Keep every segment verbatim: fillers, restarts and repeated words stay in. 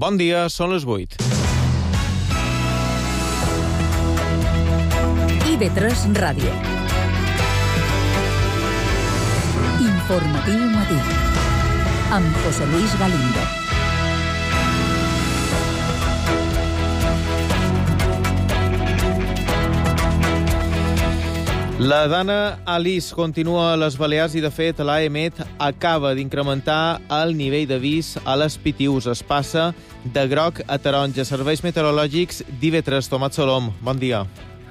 Bon dia, són les vuit. I V tres Ràdio. Informatiu matí. Amb José Luis Galindo. La dana Alice continua a les Balears i, de fet, l'AEMET acaba d'incrementar el nivell d'avís a les Pitiüs. Es passa de groc a taronja. Serveis meteorològics d'I V tres. Tomat Solom, bon dia.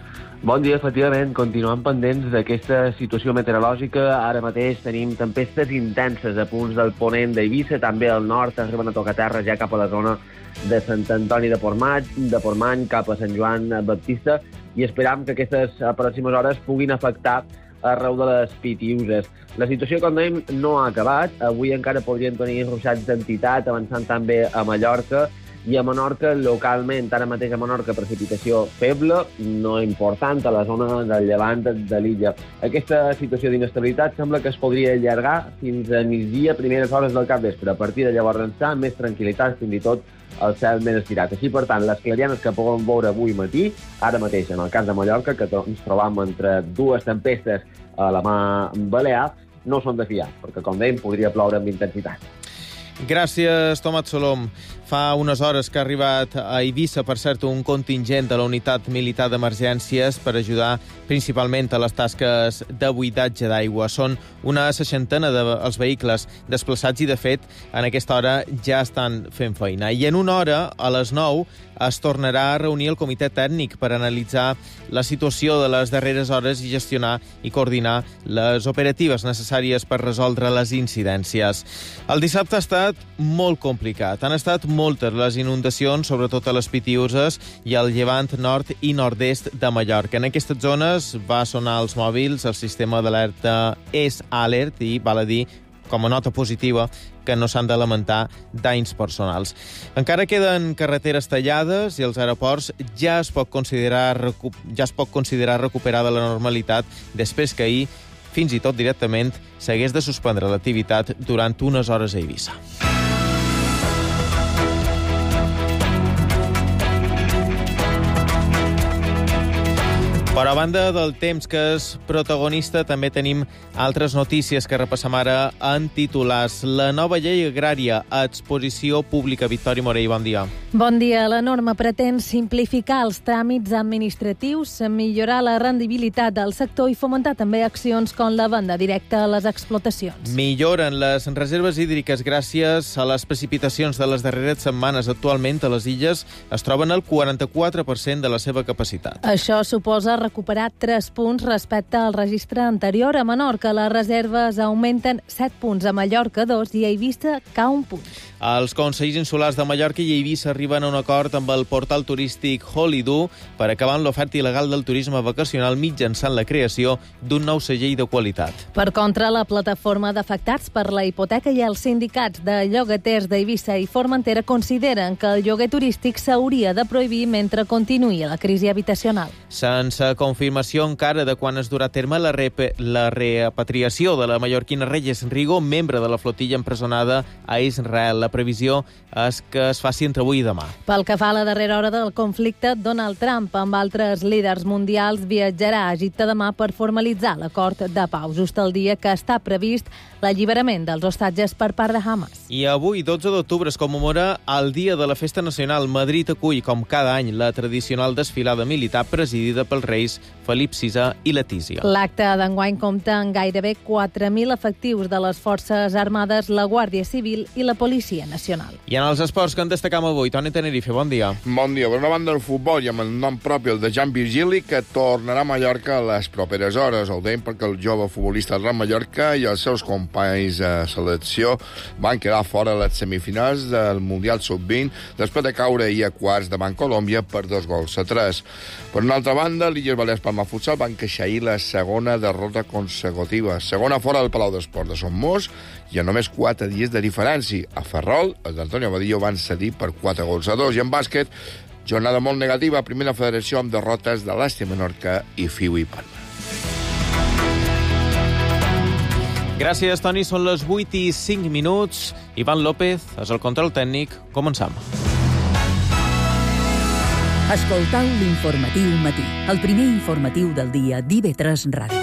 Bon dia, efectivament. Continuem pendents d'aquesta situació meteorològica. Ara mateix tenim tempestes intenses a punts del ponent d'Eivissa, també al nord, arriben a tocar terra ja cap a la zona de Sant Antoni de Portmany, de Portmany cap a Sant Joan Baptista, i esperam que aquestes pròximes hores puguin afectar arreu de les Pitiüses. La situació, com dèiem, no ha acabat. Avui encara podrien tenir ruixats d'entitat, avançant també a Mallorca, i a Menorca, localment, ara mateix a Menorca, precipitació feble, no important, a la zona del llevant de l'illa. Aquesta situació d'inestabilitat sembla que es podria allargar fins a migdia, primeres hores del capvespre. A partir de llavors ençà, més tranquil·litat, fins i tot el cel més estirat. Així, per tant, les clarianes que podem veure avui matí, ara mateix, en el cas de Mallorca, que ens trobam entre dues tempestes a la mà balear, no són de fiar, perquè, com dèiem, podria ploure amb intensitat. Gràcies, Tomat Solom. Fa unes hores que ha arribat a Eivissa, per cert, un contingent de la Unitat Militar d'Emergències per ajudar principalment a les tasques de buidatge d'aigua. Són una seixantena dels vehicles desplaçats i, de fet, en aquesta hora ja estan fent feina. I en una hora, a les nou, es tornarà a reunir el comitè tècnic per analitzar la situació de les darreres hores i gestionar i coordinar les operatives necessàries per resoldre les incidències. El dissabte ha estat molt complicat. Han estat moltes les inundacions, sobretot a les Pitiüses i al llevant nord i nord-est de Mallorca. En aquestes zones va sonar els mòbils, el sistema d'alerta és alert i, val a dir, com a nota positiva, que no s'han de lamentar danys personals. Encara queden carreteres tallades i els aeroports ja es pot considerar, recu- ja es pot considerar recuperada la normalitat després que ahir, fins i tot directament, s'hagués de suspendre l'activitat durant unes hores a Eivissa. Però a banda del temps que és protagonista, també tenim altres notícies que repassem ara en titulars. La nova llei agrària a exposició pública. Victòria Morell, bon dia. Bon dia. La norma pretén simplificar els tràmits administratius, millorar la rendibilitat del sector i fomentar també accions com la venda directa a les explotacions. Milloren les reserves hídriques gràcies a les precipitacions de les darreres setmanes. Actualment, a les illes es troben el quaranta-quatre per cent de la seva capacitat. Això suposa recuperar tres punts respecte al registre anterior. A Menorca les reserves augmenten set punts, a Mallorca dos i a Eivissa cau un punt. Els consells insulars de Mallorca i Eivissa arriben a un acord amb el portal turístic Holidu per acabar amb l'oferta il·legal del turisme vacacional mitjançant la creació d'un nou segell de qualitat. Per contra, la plataforma d'afectats per la hipoteca i els sindicats de llogaters d'Eivissa i Formentera consideren que el lloguer turístic s'hauria de prohibir mentre continuï la crisi habitacional. Sense confirmació encara de quan es durà a terme la, rep- la repatriació de la mallorquina Reyes Rigo, membre de la flotilla empresonada a Israel. La previsió és que es faci entre avui i demà. Pel que fa a la darrera hora del conflicte, Donald Trump, amb altres líders mundials, viatjarà a Egipte demà per formalitzar l'acord de pau, just el dia que està previst l'alliberament dels hostatges per part de Hamas. I avui, dotze d'octubre, es commemora el Dia de la Festa Nacional. Madrid acull, com cada any, la tradicional desfilada militar presidida pels reis Felip sisè i Letícia. L'acte d'enguany compta amb gairebé quatre mil efectius de les Forces Armades, la Guàrdia Civil i la Policia Nacional. I en els esports que en destacam avui, Toni Tenerife, bon dia. Bon dia. Per una banda, el futbol, i amb el nom propi, el de Jan Virgili, que tornarà a Mallorca a les properes hores. Ho deim perquè el jove futbolista del Real Mallorca i els seus companys a selecció van quedar fora a les semifinals del Mundial sub vint després de caure ahir a quarts davant Colòmbia per dos gols a tres. Per una altra banda, l'Illes Balears Palma Futsal van queixar ahir la segona derrota consecutiva. Segona fora del Palau d'Esports de Somos i a només quatre dies de diferència. A Ferrol, els d'Antonio Badillo van cedir per quatre gols a dos. I en bàsquet, jornada molt negativa a Primera Federació amb derrotes de l'Asti Menorca i Fiu i Palma. Gràcies, Toni. Són les vuit i cinc minuts. Ivan López és el control tècnic. Començam. Escoltau l'informatiu matí, el primer informatiu del dia d'I V tres Ràdio.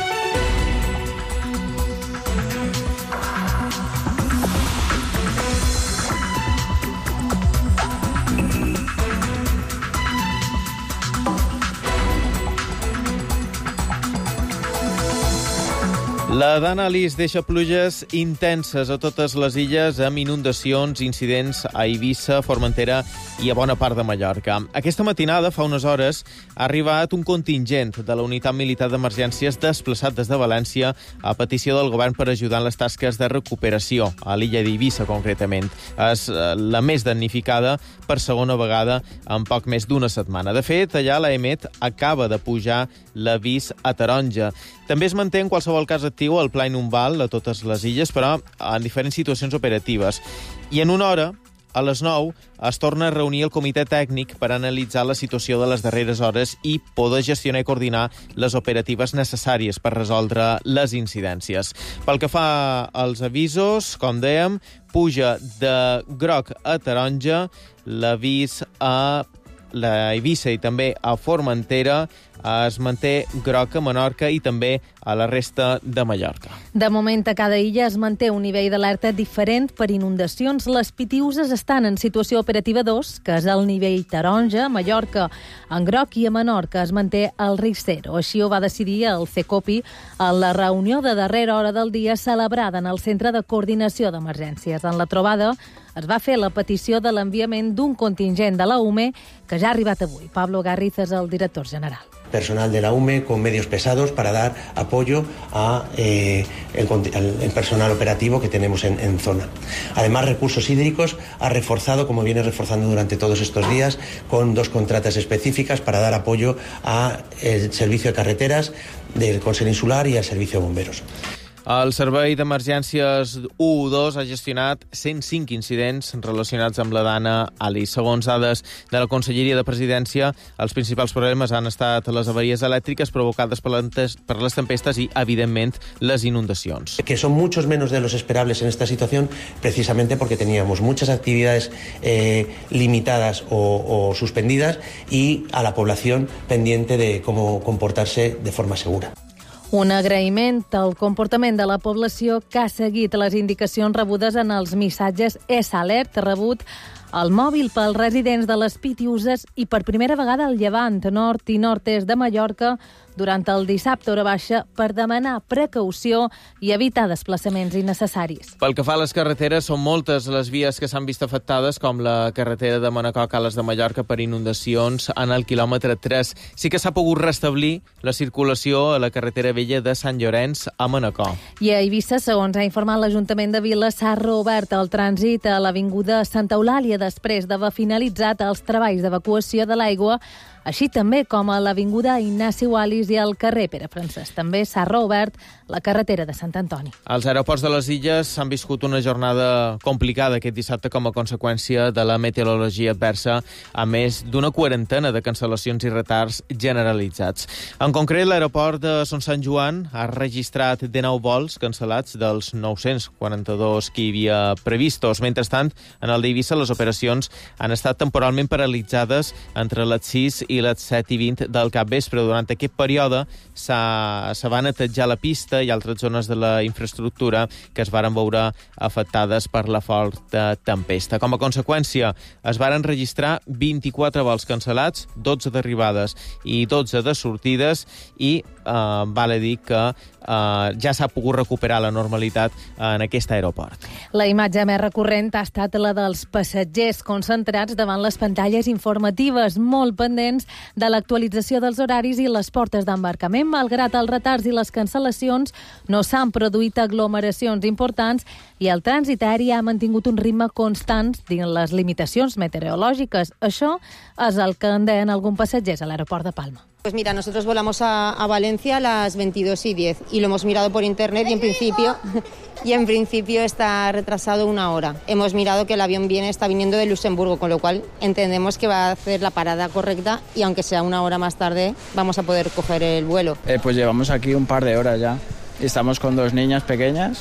La Dana Alice deixa pluges intenses a totes les illes amb inundacions, incidents a Eivissa, Formentera i a bona part de Mallorca. Aquesta matinada, fa unes hores, ha arribat un contingent de la Unitat Militar d'Emergències desplaçat des de València a petició del govern per ajudar en les tasques de recuperació a l'illa d'Eivissa, concretament. És la més damnificada per segona vegada en poc més d'una setmana. De fet, allà l'A E M E T acaba de pujar l'avís a taronja. També es manté en qualsevol cas actiu el pla Inunval a totes les illes, però en diferents situacions operatives. I en una hora, a les nou, es torna a reunir el comitè tècnic per analitzar la situació de les darreres hores i poder gestionar i coordinar les operatives necessàries per resoldre les incidències. Pel que fa als avisos, com dèiem, puja de groc a taronja l'avís a la Eivissa i també a Formentera, es manté groc a Menorca i també a la resta de Mallorca. De moment, a cada illa es manté un nivell d'alerta diferent per inundacions. Les Pitiüses estan en situació operativa dos, que és el nivell taronja, a Mallorca en groc i a Menorca es manté el risc zero. Així ho va decidir el CECOPI a la reunió de darrera hora del dia celebrada en el Centre de Coordinació d'Emergències. En la trobada es va fer la petició de l'enviament d'un contingent de la U M E que ja ha arribat avui. Pablo Garriz és el director general. Personal de la U M E con medios pesados para dar apoyo a eh, el, el personal operativo que tenemos en, en zona. Además, Recursos Hídricos ha reforzado, como viene reforzando durante todos estos días, con dos contratas específicas para dar apoyo al servicio de carreteras del Consell Insular y al servicio de bomberos. El Servei d'Emergències u dos ha gestionat cent cinc incidents relacionats amb la Dana Alice. Segons dades de la Conselleria de Presidència, els principals problemes han estat les avaries elèctriques provocades per les tempestes i, evidentment, les inundacions. Que son muchos menos de los esperables en esta situación, precisamente porque teníamos muchas actividades eh, limitadas o, o suspendidas y a la población pendiente de cómo comportarse de forma segura. Un agraïment al comportament de la població que ha seguit les indicacions rebudes en els missatges S Alert rebut al mòbil pels residents de les Pitiüses i per primera vegada al Llevant, nord i nord-est de Mallorca durant el dissabte hora baixa per demanar precaució i evitar desplaçaments innecessaris. Pel que fa a les carreteres, són moltes les vies que s'han vist afectades, com la carretera de Manacor a Cales de Mallorca per inundacions en el quilòmetre tres. Sí que s'ha pogut restablir la circulació a la carretera vella de Sant Llorenç a Manacor. I a Eivissa, segons ha informat l'Ajuntament de Vila, s'ha reobert el trànsit a l'avinguda Santa Eulàlia després d'haver finalitzat els treballs d'evacuació de l'aigua, així també com a l'avinguda Ignasi Wallis i al carrer Pere Francesc. També s'ha reobert la carretera de Sant Antoni. Els aeroports de les illes han viscut una jornada complicada aquest dissabte com a conseqüència de la meteorologia adversa, a més d'una quarantena de cancel·lacions i retards generalitzats. En concret, l'aeroport de Son Sant Joan ha registrat dinou vols cancel·lats dels nou-cents quaranta-dos que hi havia previstos. Mentrestant, en el d'Eivissa, les operacions han estat temporalment paralitzades entre les sis i les set i vint del capvespre. Durant aquest període s'ha, se va netejar la pista i altres zones de la infraestructura que es varen veure afectades per la forta tempesta. Com a conseqüència, es varen registrar vint-i-quatre vols cancel·lats, dotze d'arribades i dotze de sortides i eh, vale dir que eh, ja s'ha pogut recuperar la normalitat en aquest aeroport. La imatge més recurrent ha estat la dels passatgers concentrats davant les pantalles informatives, molt pendents de l'actualització dels horaris i les portes d'embarcament. Malgrat els retards i les cancel·lacions, no s'han produït aglomeracions importants i el trànsit aeri ha mantingut un ritme constant dins les limitacions meteorològiques. Això és el que en deien alguns passatgers a l'aeroport de Palma. Pues mira, nosotros volamos a, a Valencia a las veintidós y diez y lo hemos mirado por internet y en principio y en principio está retrasado una hora. Hemos mirado que el avión viene está viniendo de Luxemburgo, con lo cual entendemos que va a hacer la parada correcta y aunque sea una hora más tarde vamos a poder coger el vuelo. Eh, pues llevamos aquí un par de horas ya y estamos con dos niñas pequeñas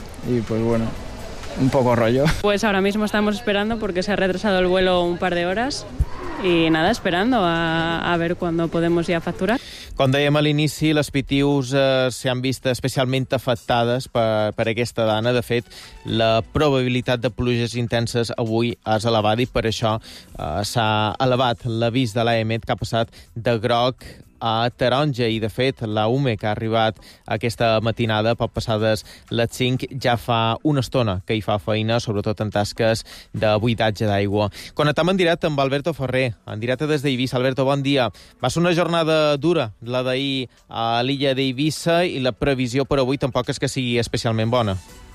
y pues bueno, un poco rollo. Pues ahora mismo estamos esperando porque se ha retrasado el vuelo un par de horas y nada, esperando a, a ver cuándo podemos ya facturar. Com dèiem a l'inici, les Pitius eh, s'han vist especialment afectades per, per aquesta dana. De fet, la probabilitat de pluges intenses avui és elevada i per això eh, s'ha elevat l'avís de l'A E M E T, que ha passat de groc a taronja, i de fet la U M E, que ha arribat aquesta matinada poc passades les cinc, ja fa una estona que hi fa feina, sobretot en tasques de buidatge d'aigua. Connectem en directe amb Alberto Ferrer, en directe des d'Eivissa. Alberto, bon dia. Va ser una jornada dura, la d'ahir a l'illa d'Eivissa, i la previsió per avui tampoc és que sigui especialment bona.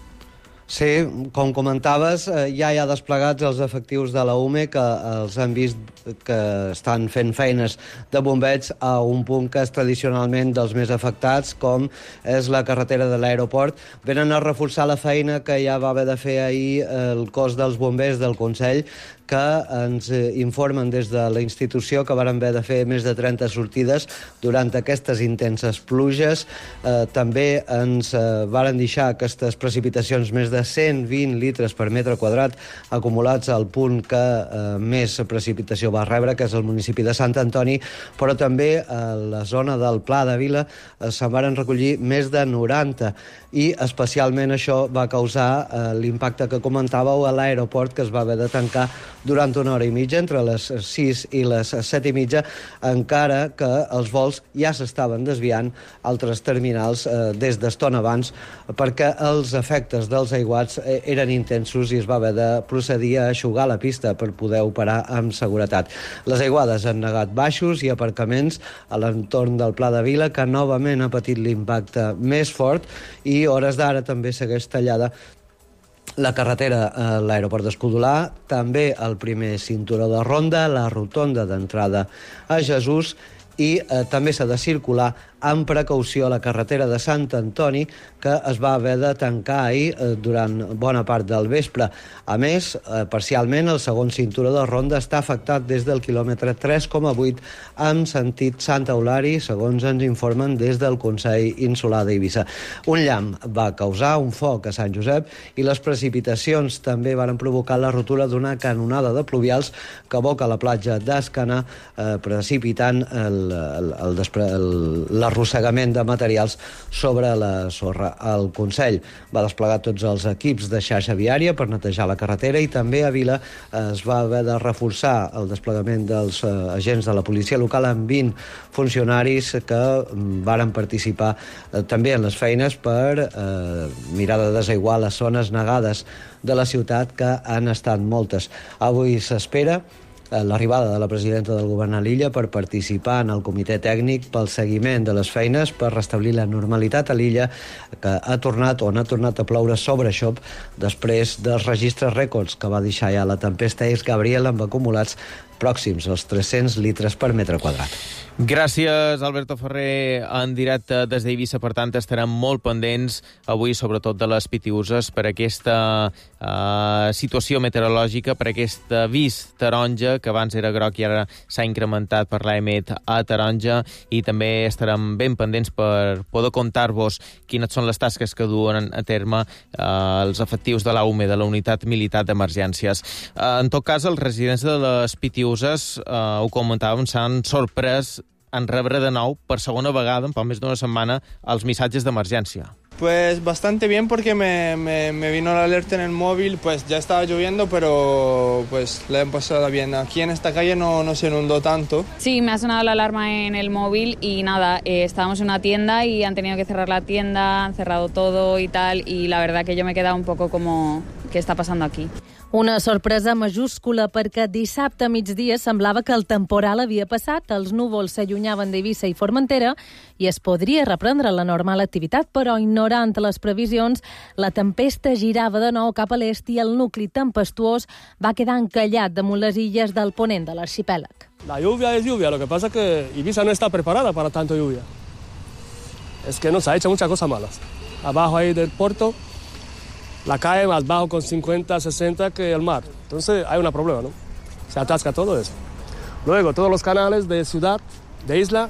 Sí, com comentaves, ja hi ha desplegats els efectius de la U M E, que els han vist que estan fent feines de bombeig a un punt que és tradicionalment dels més afectats, com és la carretera de l'aeroport. Venen a reforçar la feina que ja va haver de fer ahir el cos dels bombers del Consell, que ens informen des de la institució que varen haver de fer més de trenta sortides durant aquestes intenses pluges. Eh, també ens eh, varen deixar aquestes precipitacions més de cent vint litres per metre quadrat acumulats al punt que eh, més precipitació va rebre, que és el municipi de Sant Antoni, però també a la zona del Pla de Vila eh, se'n varen recollir més de noranta, i especialment això va causar eh, l'impacte que comentàveu a l'aeroport, que es va haver de tancar durant una hora i mitja, entre les sis i les set i mitja, encara que els vols ja s'estaven desviant a altres terminals eh, des d'estona abans, perquè els efectes dels aiguats eh, eren intensos i es va haver de procedir a eixugar la pista per poder operar amb seguretat. Les aiguades han negat baixos i aparcaments a l'entorn del Pla de Vila, que novament ha patit l'impacte més fort, i hores d'ara també segueix tallada la carretera a l'aeroport d'Escudolà, també el primer cinturó de ronda, la rotonda d'entrada a Jesús, i eh, també s'ha de circular amb precaució a la carretera de Sant Antoni, que es va haver de tancar ahir eh, durant bona part del vespre. A més, eh, parcialment, el segon cinturó de ronda està afectat des del quilòmetre tres coma vuit en sentit Sant Eulari, segons ens informen des del Consell Insular d'Eivissa. Un llamp va causar un foc a Sant Josep, i les precipitacions també van provocar la rotura d'una canonada de pluvials que aboca a la platja d'Escana, eh, precipitant el, el, el, el, el, l'arrossegament de materials sobre la sorra. El Consell va desplegar tots els equips de xarxa viària per netejar la carretera, i també a Vila es va haver de reforçar el desplegament dels eh, agents de la policia local amb vint funcionaris que varen participar eh, també en les feines per eh, mirar de desaiguar les zones negades de la ciutat, que han estat moltes. Avui s'espera l'arribada de la presidenta del govern a l'illa per participar en el comitè tècnic pel seguiment de les feines per restablir la normalitat a l'illa, que ha tornat o n'ha tornat a ploure sobre xop després dels registres rècords que va deixar ja la tempesta Ex Gabriel, amb acumulats pròxims als tres-cents litres per metre quadrat. Gràcies, Alberto Ferrer, en directe des d'Eivissa. Per tant, estarem molt pendents avui, sobretot de les Pitiuses, per aquesta uh, situació meteorològica, per aquest avís taronja, que abans era groc i ara s'ha incrementat per l'A E M E T a taronja, i també estarem ben pendents per poder contar-vos quines són les tasques que duen a terme uh, els efectius de l'A U M E, de la Unitat Militar d'Emergències. Uh, en tot cas, els residents de les Pitiuses, uh, ho comentàvem, s'han sorprès en rebre de nou, per segona vegada, en poc més d'una setmana, els missatges d'emergència. Pues bastante bien, porque me, me, me vino la alerta en el móvil. Pues ya estaba lloviendo, pero pues la he pasado bien. Aquí en esta calle no, no se inundó tanto. Sí, me ha sonado la alarma en el móvil y nada, eh, estábamos en una tienda y han tenido que cerrar la tienda, han cerrado todo y tal, y la verdad que yo me he quedado un poco como, ¿qué está pasando aquí? Una sorpresa majúscula, perquè dissabte a migdia semblava que el temporal havia passat, els núvols s'allunyaven d'Eivissa i Formentera i es podria reprendre la normal activitat, però ignorant les previsions, la tempesta girava de nou cap a l'est i el nucli tempestuós va quedar encallat damunt les illes del ponent de l'arxipèlag. La lluvia es lluvia, lo que pasa es que Ibiza no está preparada para tanto lluvia. Es que nos ha hecho muchas cosas malas. Abajo ahí del puerto, la calle más bajo con cincuenta, sesenta que el mar. Entonces hay un problema, ¿no? Se atasca todo eso. Luego, todos los canales de ciudad, de isla,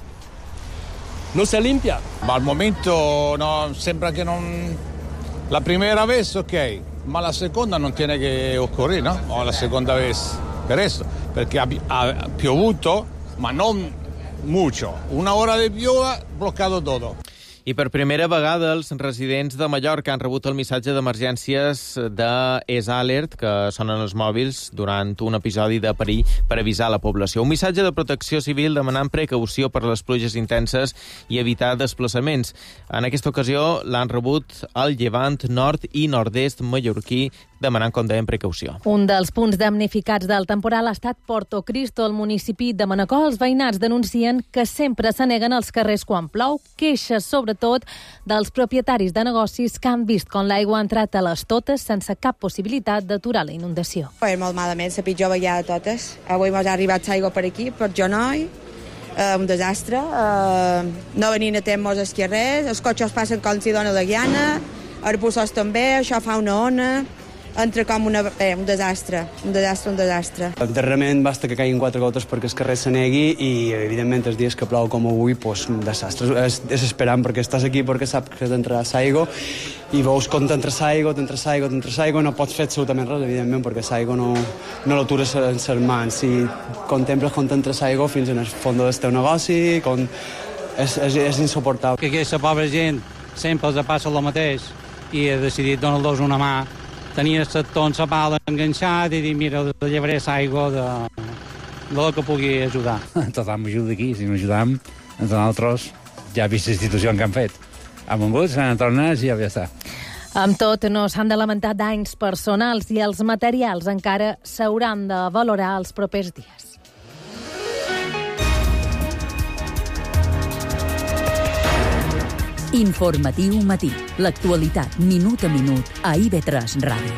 no se limpia. Ma al momento no, sembra che non... La primera vez, ok, ma la seconda non tiene che occorrere, ¿no? O la seconda vez per eso. perché ha, ha piovuto, ma non mucho. Una hora de piova, bloccado todo. I per primera vegada els residents de Mallorca han rebut el missatge d'emergències de ES Alert, que sonen els mòbils durant un episodi de perill per avisar la població. Un missatge de protecció civil demanant precaució per les pluges intenses i evitar desplaçaments. En aquesta ocasió l'han rebut al llevant, nord i nord-est mallorquí, demanant, com dèiem, precaució. Un dels punts damnificats del temporal ha estat Porto Cristo, al municipi de Manacor. Els veïnats denuncien que sempre s'aneguen als carrers quan plou, queixes sobretot dels propietaris de negocis que han vist com l'aigua ha entrat a les totes sense cap possibilitat d'aturar la inundació. Foi molt malament, la pitjor vegada de totes. Avui m'ha arribat l'aigua per aquí, per Jonoi, eh, un desastre. Eh, no venien a temps els carrers, els cotxes passen com si dona la guiana, els bussos també, això fa una ona. Entra com una, eh, un desastre, un desastre, un desastre. Darrerament basta que caiguin quatre gotes perquè el carrer s'anegui i, evidentment, els dies que plou com avui, doncs, un desastre. És desesperant perquè estàs aquí perquè saps que t'entrarà l'aigua i veus com t'entra l'aigua, t'entra l'aigua, t'entra l'aigua, no pots fer absolutament res, evidentment, perquè l'aigua no, no l'atures en les mans. Si contemples com t'entra l'aigua fins en el fons del teu negoci, com... és, és, és insuportable. Que aquesta pobra gent sempre els passa el mateix i he decidit donar-los una mà. Tenia el ton la pala enganxat i dic, mira, llevaré l'aigua de, de lo que pugui ajudar. Tothom m'ajuda aquí, si no ajudam, entre nosaltres ja he vist la institució que han fet. Han vengut, s'han tornat i ja està. Amb tot, no s'han de lamentar danys personals i els materials encara s'hauran de valorar els propers dies. Informatiu matí. L'actualitat minut a minut a I V tres Ràdio.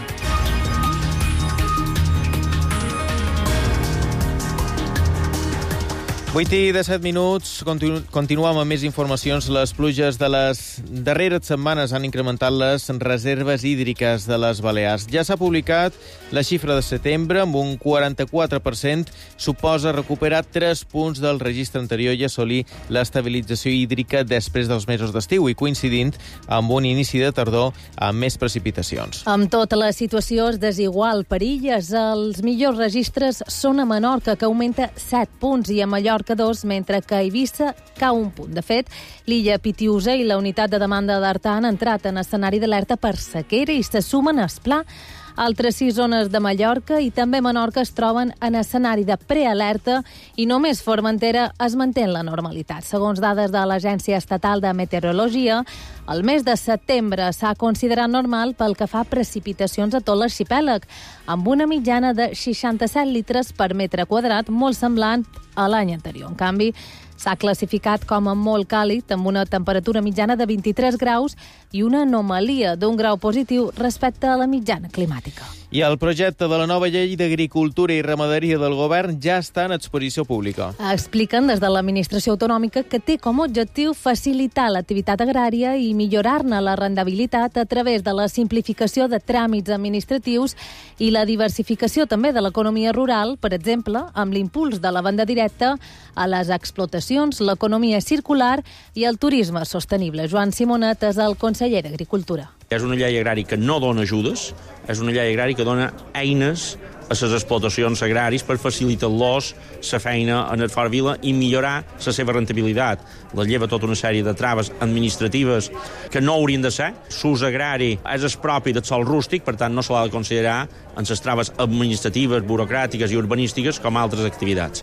vuit i disset minuts, continu continuem amb més informacions. Les pluges de les darreres setmanes han incrementat les reserves hídriques de les Balears. Ja s'ha publicat la xifra de setembre, amb un quaranta-quatre per cent, suposa recuperar tres punts del registre anterior i assolir l'estabilització hídrica després dels mesos d'estiu i coincidint amb un inici de tardor amb més precipitacions. Amb tota la situació és desigual per illes. Els millors registres són a Menorca, que augmenta set punts, i a Mallorca dos, mentre que a Eivissa cau un punt. De fet, l'illa Pitiusa i la unitat de demanda d'Artà han entrat en escenari d'alerta per sequera i se sumen a Esplà. Altres sis zones de Mallorca i també Menorca es troben en escenari de prealerta i només Formentera es manté en la normalitat. Segons dades de l'Agència Estatal de Meteorologia, el mes de setembre s'ha considerat normal pel que fa a precipitacions a tot l'arxipèlag, amb una mitjana de seixanta-set litres per metre quadrat, molt semblant a l'any anterior. En canvi, s'ha classificat com a molt càlid, amb una temperatura mitjana de vint-i-tres graus i una anomalia d'un grau positiu respecte a la mitjana climàtica. I el projecte de la nova llei d'Agricultura i Ramaderia del govern ja està en exposició pública. Expliquen des de l'administració autonòmica que té com a objectiu facilitar l'activitat agrària i millorar-ne la rendibilitat a través de la simplificació de tràmits administratius i la diversificació també de l'economia rural, per exemple, amb l'impuls de la venda directa a les explotacions, l'economia circular i el turisme sostenible. Joan Simonet és el conseller d'Agricultura. És una llei agrària que no dona ajudes, és una llei agrària que dona eines a les explotacions agràries per facilitar-los la feina en el fora vila i millorar la seva rentabilitat. La lleva tota una sèrie de traves administratives que no haurien de ser. L'ús agrari és el propi del sòl rústic, per tant no se l'ha de considerar en les traves administratives, burocràtiques i urbanístiques com altres activitats.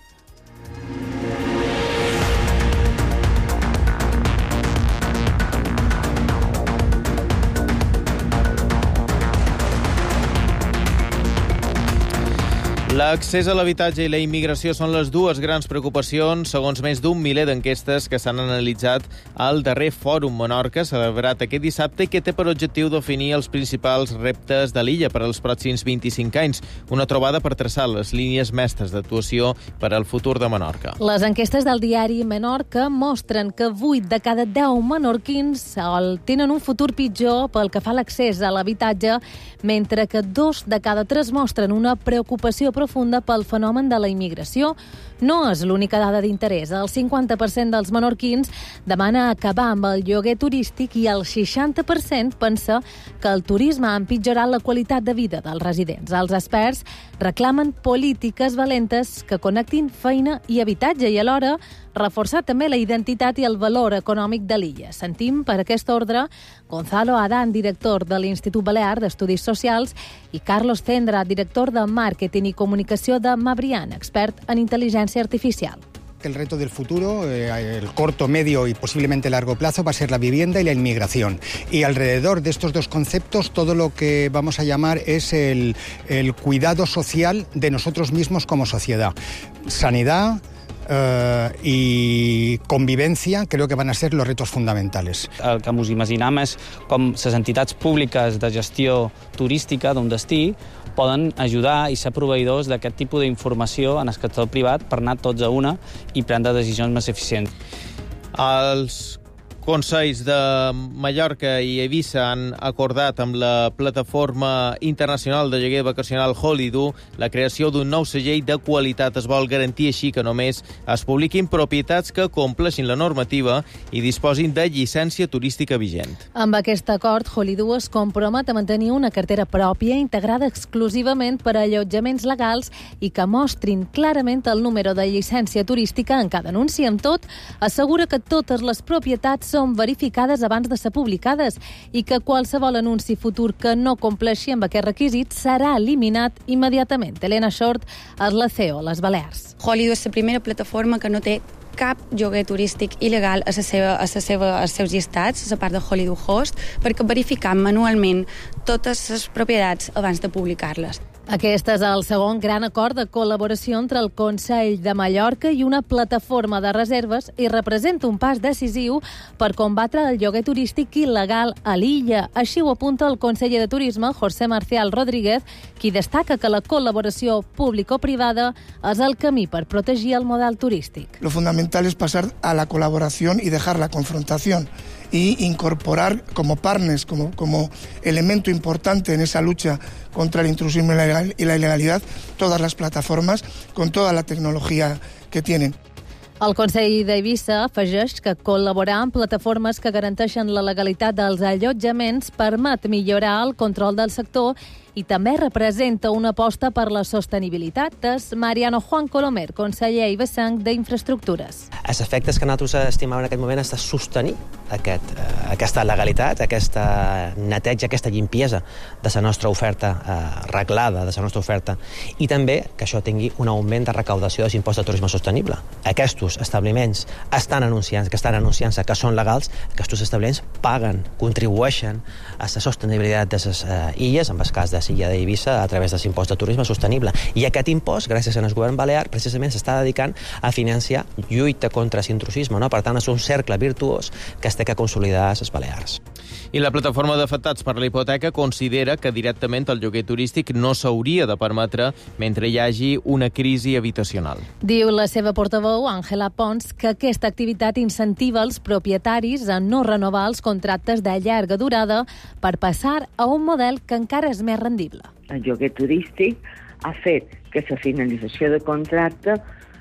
L'accés a l'habitatge i la immigració són les dues grans preocupacions, segons més d'un miler d'enquestes que s'han analitzat al darrer Fòrum Menorca, celebrat aquest dissabte, i que té per objectiu definir els principals reptes de l'illa per als pròxims vint-i-cinc anys. Una trobada per traçar les línies mestres d'actuació per al futur de Menorca. Les enquestes del diari Menorca mostren que vuit de cada deu menorquins tenen un futur pitjor pel que fa a l'accés a l'habitatge, mentre que dos de cada tres mostren una preocupació profunda profunda pel fenomen de la immigració. No és l'única dada d'interès. El cinquanta per cent dels menorquins demana acabar amb el lloguer turístic i el seixanta per cent pensa que el turisme ha empitjorat la qualitat de vida dels residents. Els experts reclamen polítiques valentes que connectin feina i habitatge i alhora reforçar també la identitat i el valor econòmic de l'illa. Sentim per aquest ordre Gonzalo Adán, director de l'Institut Balear d'Estudis Socials, i Carlos Cendra, director de Màrqueting i Comunicació de Mabrián, expert en intel·ligència artificial. El reto del futuro, eh, el corto, medio y posiblemente largo plazo, va a ser la vivienda y la inmigración. Y alrededor de estos dos conceptos, todo lo que vamos a llamar es el, el cuidado social de nosotros mismos como sociedad. Sanidad, Uh, i convivència crec que van a ser els retos fonamentals. El que ens imaginem és com les entitats públiques de gestió turística d'un destí poden ajudar i ser proveïdors d'aquest tipus d'informació en el sector privat per anar tots a una i prendre decisions més eficients. Els Consells de Mallorca i Eivissa han acordat amb la plataforma internacional de lloguer vacacional Holidu la creació d'un nou segell de qualitat. Es vol garantir així que només es publiquin propietats que compleixin la normativa i disposin de llicència turística vigent. Amb aquest acord, Holidu es compromet a mantenir una cartera pròpia integrada exclusivament per a allotjaments legals i que mostrin clarament el número de llicència turística en cada anunci. Amb tot, assegura que totes les propietats són verificades abans de ser publicades i que qualsevol anunci futur que no compleixi amb aquest requisit serà eliminat immediatament. Helena Short és la C E O a les Balears. Holidu és la primera plataforma que no té cap lloguer turístic il·legal a la seva, a la seva, als seus llistats, a la part de Holidu Host, perquè verificam manualment totes les propietats abans de publicar-les. Aquest és el segon gran acord de col·laboració entre el Consell de Mallorca i una plataforma de reserves i representa un pas decisiu per combatre el lloguer turístic il·legal a l'illa. Així ho apunta el conseller de Turisme, José Marcial Rodríguez, qui destaca que la col·laboració público-privada és el camí per protegir el model turístic. Lo fundamental es pasar a la colaboración y dejar la confrontación y incorporar como partners, como, como elemento importante en esa lucha contra el intrusismo y la ilegalidad, todas las plataformas con toda la tecnología que tienen. El Consell d'Eivissa afegeix que col·laborar amb plataformes que garanteixen la legalitat dels allotjaments permet millorar el control del sector i també representa una aposta per la sostenibilitat. És Mariano Juan Colomer, conseller eivessenc d'Infraestructures. Els efectes que nosaltres estimem en aquest moment és de sostenir aquest, eh, aquesta legalitat, aquesta neteja, aquesta limpiesa de la nostra oferta eh, reglada, de la nostra oferta, i també que això tingui un augment de recaudació de l'impost de turisme sostenible. Aquests establiments estan anunciant que estan anunciant-se que són legals, aquests establiments paguen, contribueixen a la sostenibilitat de les eh, illes, en el cas de l'illa d'Eivissa, a través de l'impost de turisme sostenible. I aquest impost, gràcies al govern balear, precisament s'està dedicant a financiar lluita contra l'intrusisme, no? Per tant, és un cercle virtuós que es té que consolidar a les Balears. I la plataforma d'afectats per la hipoteca considera que directament el lloguer turístic no s'hauria de permetre mentre hi hagi una crisi habitacional. Diu la seva portaveu, Àngela Pons, que aquesta activitat incentiva els propietaris a no renovar els contractes de llarga durada per passar a un model que encara és més rendible. El lloguer turístic ha fet que la finalització de contracte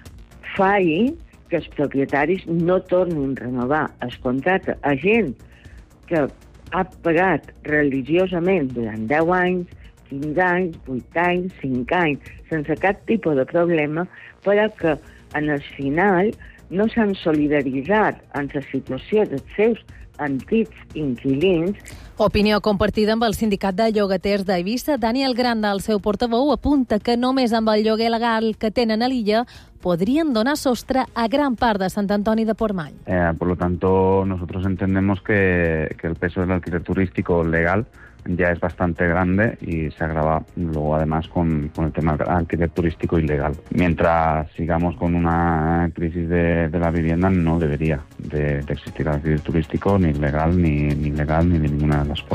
faci que els propietaris no tornin a renovar els contractes a gent que ha pagat religiosament durant deu anys, quinze anys, vuit anys, cinc anys, sense cap tipus de problema, però que en el final no s'han solidaritzat en la situació dels seus antics inquilins. Opinió compartida amb el sindicat de llogaters d'Eivissa. Daniel Granda, el seu portaveu, apunta que només amb el lloguer legal que tenen a l'illa podrían donar sostre a gran part de Sant Antoni de Portmany. Eh, por lo tanto, nosotros entendemos que, que el peso del alquiler turístico legal ya es bastante grande y se agrava luego además con, con el tema del alquiler turístico ilegal. Mientras sigamos con una crisis de, de la vivienda, no debería de, de existir alquiler turístico ni legal, ni, ni ilegal, ni de ninguna de las formas.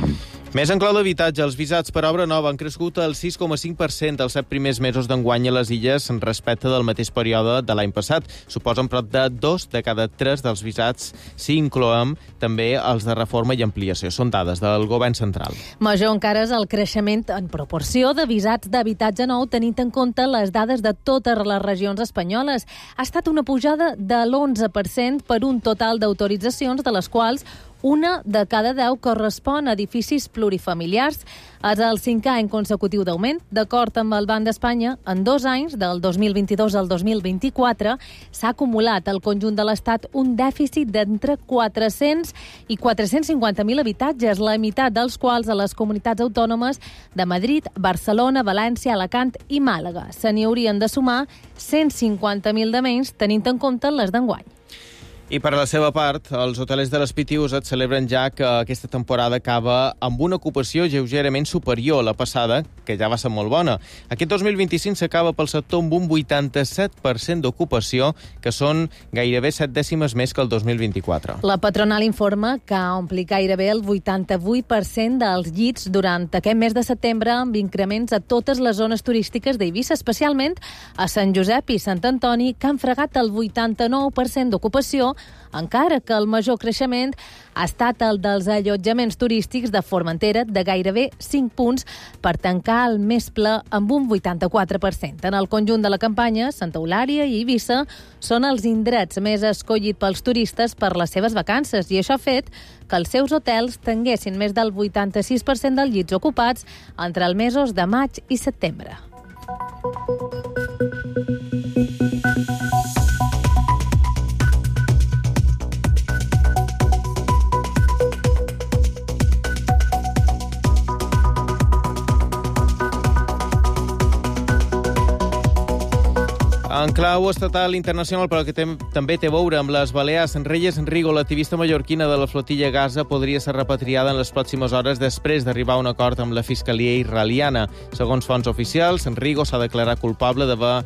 Més en clau d'habitatge, els visats per obra nova han crescut al sis coma cinc per cent els set primers mesos d'enguany a les Illes respecte del mateix període de l'any passat. Suposen prop de dos de cada tres dels visats, si incloem també els de reforma i ampliació. Són dades del govern central. Major encara és el creixement en proporció de visats d'habitatge nou, tenint en compte les dades de totes les regions espanyoles. Ha estat una pujada de l'onze per cent per un total d'autoritzacions, de les quals una de cada deu correspon a edificis plurifamiliars. És el cinquè any consecutiu d'augment. D'acord amb el Banc d'Espanya, en dos anys, del dos mil vint-i-dos al dos mil vint-i-quatre, s'ha acumulat al conjunt de l'Estat un dèficit d'entre quatre-cents i quatre-cents cinquanta mil habitatges, la meitat dels quals a les comunitats autònomes de Madrid, Barcelona, València, Alacant i Màlaga. Se n'hi haurien de sumar cent cinquanta mil de menys, tenint en compte les d'enguany. I per la seva part, els hotelers de les Pitiuses celebren ja que aquesta temporada acaba amb una ocupació lleugerament superior a la passada, que ja va ser molt bona. Aquest dos mil vint-i-cinc s'acaba pel sector amb un vuitanta-set per cent d'ocupació, que són gairebé set dècimes més que el dos mil vint-i-quatre. La patronal informa que ha omplit gairebé el vuitanta-vuit per cent dels llits durant aquest mes de setembre, amb increments a totes les zones turístiques d'Eivissa, especialment a Sant Josep i Sant Antoni, que han fregat el vuitanta-nou per cent d'ocupació, encara que el major creixement ha estat el dels allotjaments turístics de Formentera, de gairebé cinc punts, per tancar el mes ple amb un vuitanta-quatre per cent. En el conjunt de la campanya, Santa Eulària i Eivissa són els indrets més escollits pels turistes per les seves vacances, i això ha fet que els seus hotels tinguessin més del vuitanta-sis per cent dels llits ocupats entre els mesos de maig i setembre. En clau estatal internacional, però que tem, també té a veure amb les Balears, Reyes Enrigo, l'activista mallorquina de la flotilla Gaza, podria ser repatriada en les pròximes hores després d'arribar a un acord amb la Fiscalia israeliana. Segons fonts oficials, Enrigo s'ha declarat culpable d'haver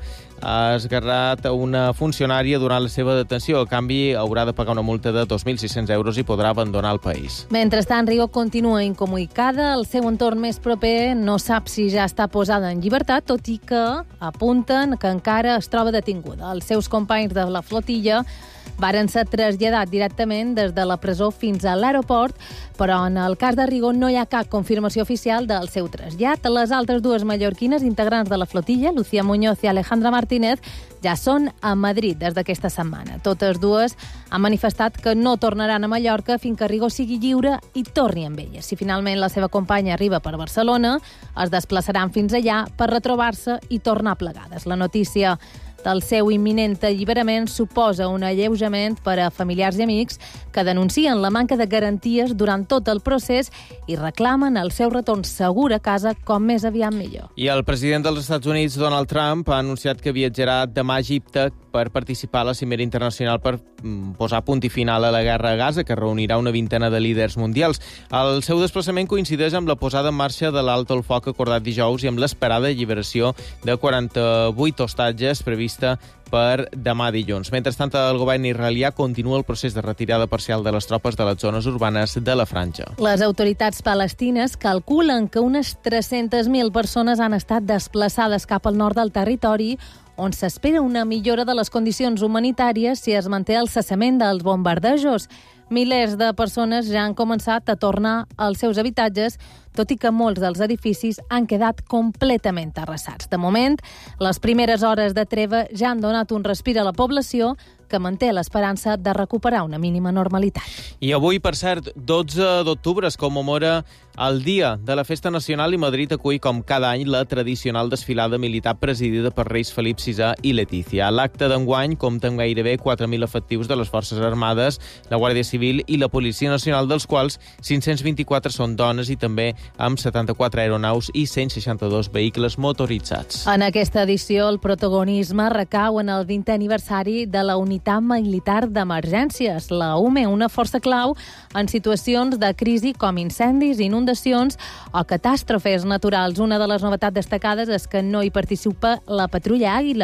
esgarrat una funcionària durant la seva detenció. A canvi, haurà de pagar una multa de dos mil sis-cents euros i podrà abandonar el país. Mentrestant, Rigo continua incomunicada. El seu entorn més proper no sap si ja està posada en llibertat, tot i que apunten que encara es troba detinguda. Els seus companys de la flotilla varen ser traslladats directament des de la presó fins a l'aeroport, però en el cas de Rigo no hi ha cap confirmació oficial del seu trasllat. Les altres dues mallorquines integrants de la flotilla, Lucía Muñoz i Alejandra Martínez, ja són a Madrid des d'aquesta setmana. Totes dues han manifestat que no tornaran a Mallorca fins que Rigo sigui lliure i torni amb elles. Si finalment la seva companya arriba per Barcelona, es desplaçaran fins allà per retrobar-se i tornar plegades. La notícia del seu imminent alliberament suposa un alleujament per a familiars i amics que denuncien la manca de garanties durant tot el procés i reclamen el seu retorn segur a casa com més aviat millor. I el president dels Estats Units, Donald Trump, ha anunciat que viatjarà demà a Egipte per participar a la cimera internacional per posar punt i final a la guerra a Gaza, que reunirà una vintena de líders mundials. El seu desplaçament coincideix amb la posada en marxa de l'alt al foc acordat dijous i amb l'esperada alliberació de quaranta-vuit hostatges prevista per demà dilluns. Mentrestant, el govern israelià continua el procés de retirada parcial de les tropes de les zones urbanes de la franja. Les autoritats palestines calculen que unes tres-centes mil persones han estat desplaçades cap al nord del territori, on s'espera una millora de les condicions humanitàries si es manté el cessament dels bombardejos. Milers de persones ja han començat a tornar als seus habitatges, tot i que molts dels edificis han quedat completament arrasats. De moment, les primeres hores de treva ja han donat un respir a la població, que manté l'esperança de recuperar una mínima normalitat. I avui, per cert, dotze d'octubre es commemora el Dia de la Festa Nacional i Madrid acull, com cada any, la tradicional desfilada militar presidida per reis Felip sisè i Letícia. L'acte d'enguany compta amb gairebé quatre mil efectius de les Forces Armades, la Guàrdia Civil i la Policia Nacional, dels quals cinc-cents vint-i-quatre són dones i també amb setanta-quatre aeronaus i cent seixanta-dos vehicles motoritzats. En aquesta edició, el protagonisme recau en el vintè aniversari de la Unitat Militar d'Emergències, la U M E, una força clau en situacions de crisi com incendis, inundacions o catàstrofes naturals. Una de les novetats destacades és que no hi participa la Patrulla Àguila.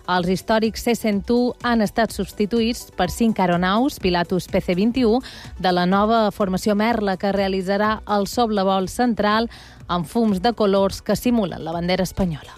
Els històrics C cent u han estat substituïts per cinc aeronaus Pilatus P C vint i u de la nova formació Merla, que realitzarà el sobrevol central amb fums de colors que simulen la bandera espanyola.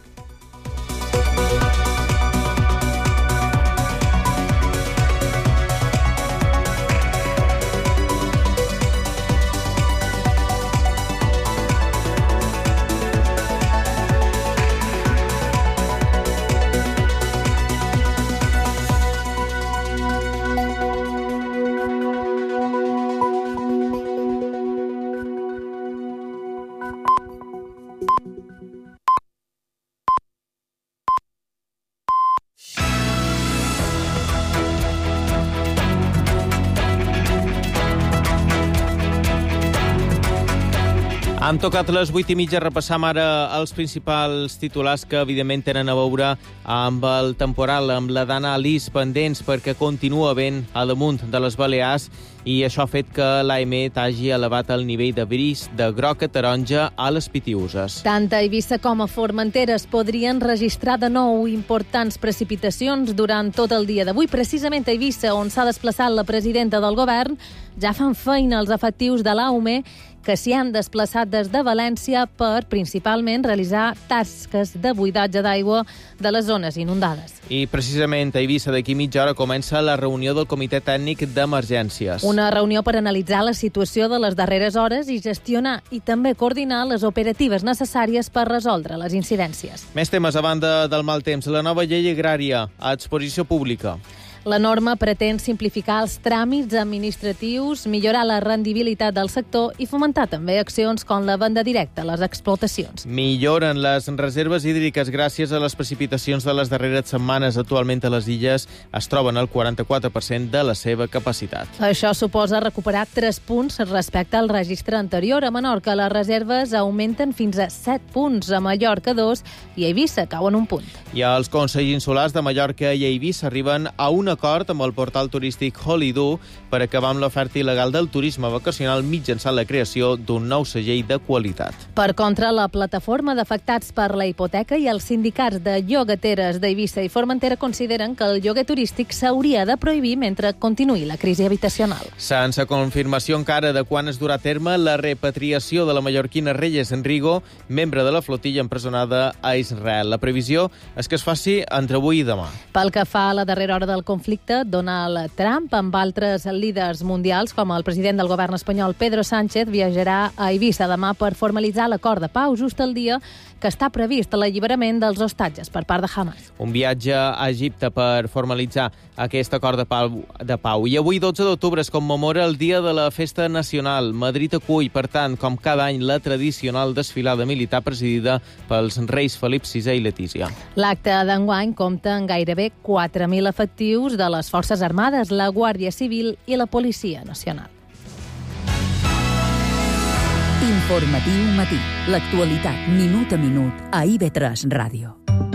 Hem tocat les vuit i mitja, repassam ara els principals titulars que evidentment tenen a veure amb el temporal, amb la Dana Alice pendents perquè continua vent a damunt de les Balears i això ha fet que l'A E M E T hagi elevat el nivell de bris de groc a taronja a les Pitiüses. Tant a Eivissa com a Formentera es podrien registrar de nou importants precipitacions durant tot el dia d'avui. Precisament a Eivissa, on s'ha desplaçat la presidenta del govern, ja fan feina els efectius de l'A U M E que s'hi han desplaçat des de València per, principalment, realitzar tasques de buidatge d'aigua de les zones inundades. I precisament a Eivissa d'aquí mitja hora comença la reunió del Comitè Tècnic d'Emergències. Una reunió per analitzar la situació de les darreres hores i gestionar i també coordinar les operatives necessàries per resoldre les incidències. Més temes a banda del mal temps. La nova llei agrària a exposició pública. La norma pretén simplificar els tràmits administratius, millorar la rendibilitat del sector i fomentar també accions com la venda directa a les explotacions. Milloren les reserves hídriques gràcies a les precipitacions de les darreres setmanes. Actualment a les illes es troben al quaranta-quatre per cent de la seva capacitat. Això suposa recuperar tres punts respecte al registre anterior. A Menorca les reserves augmenten fins a set punts, a Mallorca dos i a Eivissa cauen un punt. I els consells insulars de Mallorca i Eivissa arriben a un acord amb el portal turístic Holidu per acabar amb l'oferta il·legal del turisme vacacional mitjançant la creació d'un nou segell de qualitat. Per contra, la plataforma d'afectats per la hipoteca i els sindicats de llogateres d'Eivissa i Formentera consideren que el lloguer turístic s'hauria de prohibir mentre continuï la crisi habitacional. Sense confirmació encara de quan es durà a terme la repatriació de la mallorquina Reyes Enrigo, membre de la flotilla empresonada a Israel. La previsió és que es faci entre avui i demà. Pel que fa a la darrera hora del conflicte, Donald Trump, amb altres líders mundials, com el president del govern espanyol Pedro Sánchez, viatjarà a Eivissa demà per formalitzar l'acord de pau, just el dia que està previst l'alliberament dels hostatges per part de Hamas. Un viatge a Egipte per formalitzar aquest acord de pau. De pau. I avui, dotze d'octubre, es commemora el dia de la festa nacional. Madrid acull, per tant, com cada any, la tradicional desfilada militar presidida pels reis Felip sisè i Letícia. L'acte d'enguany compta amb gairebé quatre mil efectius de les Forces Armades, la Guàrdia Civil i la Policia Nacional. Informatiu matí. L'actualitat minut a minut a I V tres Ràdio.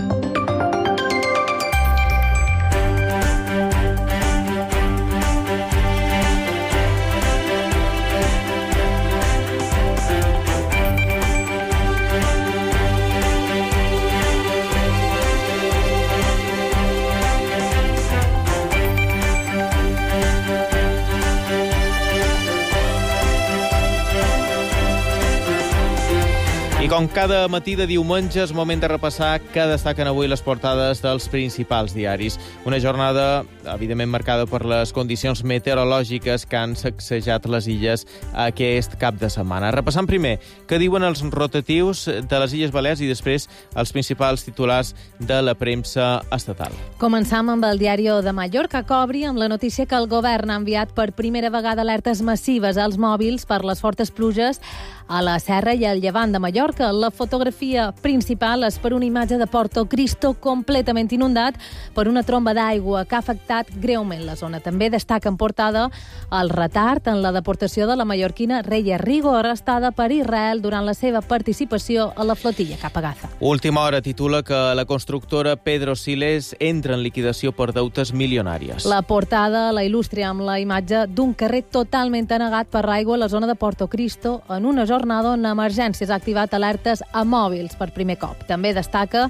Com cada matí de diumenge, és moment de repassar què destaquen avui les portades dels principals diaris. Una jornada, evidentment, marcada per les condicions meteorològiques que han sacsejat les illes aquest cap de setmana. Repassant primer què diuen els rotatius de les Illes Balears i després els principals titulars de la premsa estatal. Començam amb el Diario de Mallorca, que obri amb la notícia que el govern ha enviat per primera vegada alertes massives als mòbils per les fortes pluges a la Serra i al Llevant de Mallorca. La fotografia principal és per una imatge de Porto Cristo completament inundat per una tromba d'aigua que ha afectat greument la zona. També destaca en portada el retard en la deportació de la mallorquina Reyes Rigo, arrestada per Israel durant la seva participació a la flotilla cap a Gaza. Última hora titula que la constructora Pedro Siles entra en liquidació per deutes milionàries. La portada la il·lustra amb la imatge d'un carrer totalment anegat per aigua a la zona de Porto Cristo en una jornada on Emergències ha activat alertes a mòbils per primer cop. També destaca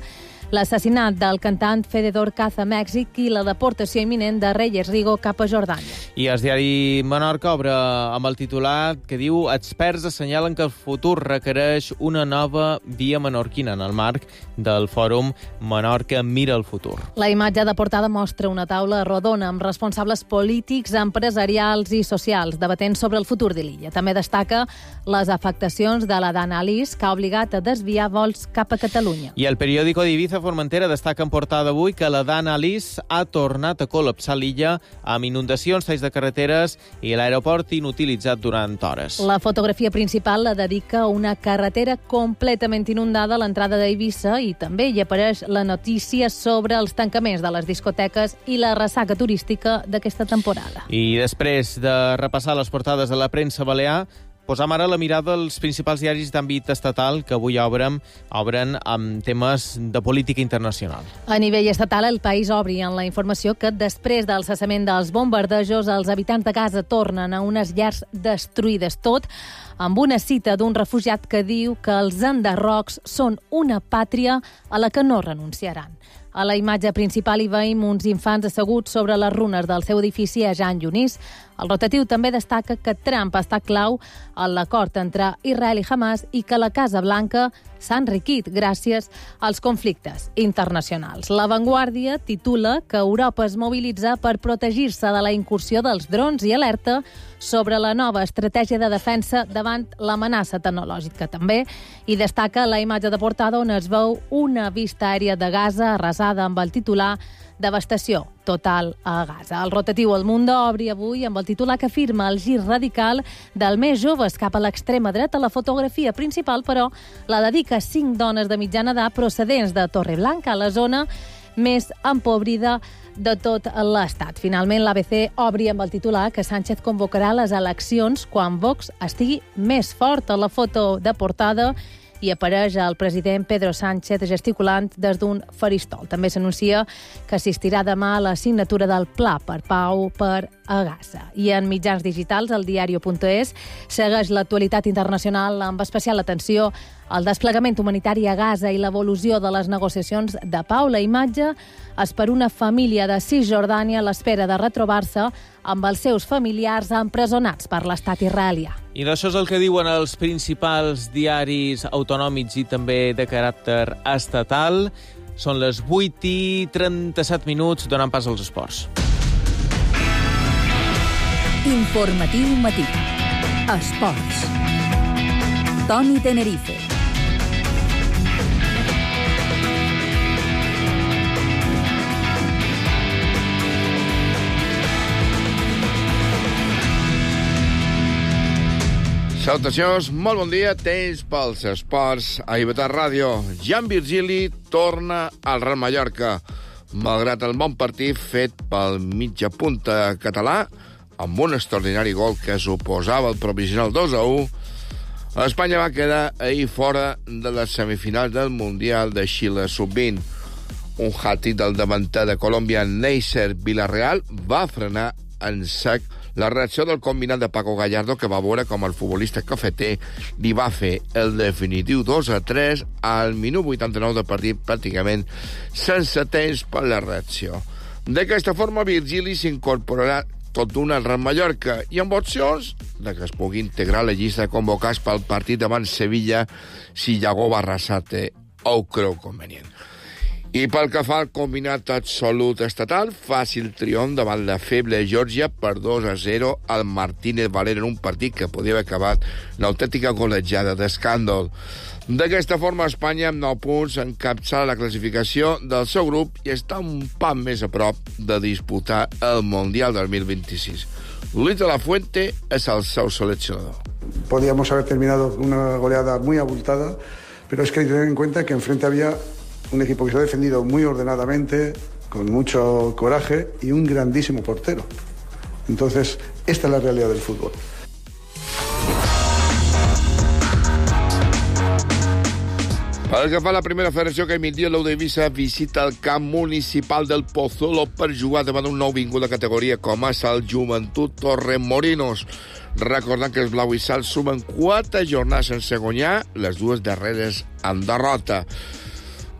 l'assassinat del cantant Fedor Caza a Mèxic i la deportació imminent de Reyes Rigo cap a Jordània. I el diari Menorca obre amb el titular que diu experts assenyalen que el futur requereix una nova via menorquina en el marc del fòrum Menorca Mira el Futur. La imatge de portada mostra una taula rodona amb responsables polítics, empresarials i socials debatent sobre el futur de l'illa. També destaca les afectacions de la Dana Alice, que ha obligat a desviar vols cap a Catalunya. I el periòdico d'Ibiza Formentera destaca en portada avui que la Dana Alice ha tornat a col·lapsar l'illa amb inundacions, talls de carreteres i l'aeroport inutilitzat durant hores. La fotografia principal la dedica a una carretera completament inundada a l'entrada d'Eivissa i també hi apareix la notícia sobre els tancaments de les discoteques i la ressaca turística d'aquesta temporada. I després de repassar les portades de la premsa balear, posam ara la mirada als principals diaris d'àmbit estatal que avui obren, obren amb temes de política internacional. A nivell estatal, El País obri en la informació que després del cessament dels bombardejos, els habitants de Gaza tornen a unes llars destruïdes, tot amb una cita d'un refugiat que diu que els enderrocs són una pàtria a la que no renunciaran. A la imatge principal hi veiem uns infants asseguts sobre les runes del seu edifici a Jan Yunis. El rotatiu també destaca que Trump està clau en l'acord entre Israel i Hamas i que la Casa Blanca s'ha enriquit gràcies als conflictes internacionals. La Vanguardia titula que Europa es mobilitza per protegir-se de la incursió dels drons i alerta sobre la nova estratègia de defensa davant l'amenaça tecnològica també, i destaca la imatge de portada on es veu una vista aèria de Gaza arrasada amb el titular devastació total a Gaza. El rotatiu El Mundo obri avui amb el titular que afirma el gir radical del més joves cap a l'extrema dreta. La fotografia principal, però, la dedica a cinc dones de mitjana edat procedents de Torreblanca, la zona més empobrida de tot l'estat. Finalment, l'A B C obri amb el titular que Sánchez convocarà les eleccions quan Vox estigui més fort. A la foto de portada i apareix el president Pedro Sánchez gesticulant des d'un faristol. També s'anuncia que assistirà demà a la signatura del Pla per Pau per a Gaza. I en mitjans digitals, el diario punt es segueix l'actualitat internacional amb especial atenció al desplegament humanitari a Gaza i l'evolució de les negociacions de pau. La imatge és per una família de Cisjordània a l'espera de retrobar-se amb els seus familiars empresonats per l'estat israelià. I d'això és el que diuen els principals diaris autonòmics i també de caràcter estatal. Són les vuit i trenta-set minuts, donant pas als esports. Informatiu matí. Esports. Toni Tenerife. Salutacions, molt bon dia, temps pels esports a I V tres Ràdio. Jan Virgili torna al Real Mallorca, malgrat el bon partit fet pel mitja punta català, amb un extraordinari gol que suposava el provisional dos a u, Espanya va quedar ahir fora de les semifinals del Mundial de Xile sub vint. Un hat-trick del davanter de Colòmbia, Neisser Villarreal, va frenar en sec la reacció del combinat de Paco Gallardo, que va veure com el futbolista cafeter li va fer el definitiu dos a tres al minut vuitanta-nou de partit, pràcticament sense temps per la reacció. D'aquesta forma, Virgili s'incorporarà tot d'una al Real Mallorca i amb opcions de que es pugui integrar la llista de convocats pel partit davant Sevilla si Yago Barrasate ho creu convenient. I pel que fa al combinat absolut estatal, fàcil triomf davant la feble Geòrgia per dos a zero al Martínez Valero en un partit que podia haver acabat l'autèntica golejada d'escàndol. D'aquesta forma, Espanya, amb nou punts, encapçala la classificació del seu grup i està un pas més a prop de disputar el Mundial dos mil vint-i-sis. Luis de la Fuente és el seu seleccionador. Podíamos haber terminado una goleada muy abultada, pero es que hay que tener en cuenta que enfrente había un equipo que se ha defendido muy ordenadamente, con mucho coraje y un grandísimo portero. Entonces, esta es la realidad del fútbol. Pel que fa a la primera federació, que migdia l'U d'Eivissa visita el camp municipal del Pozuelo per jugar davant un nou vingut de categoria com és el Joventut Torremolinos. Recordant que els blau i sal sumen quatre jornades sense guanyar, les dues darreres en derrota.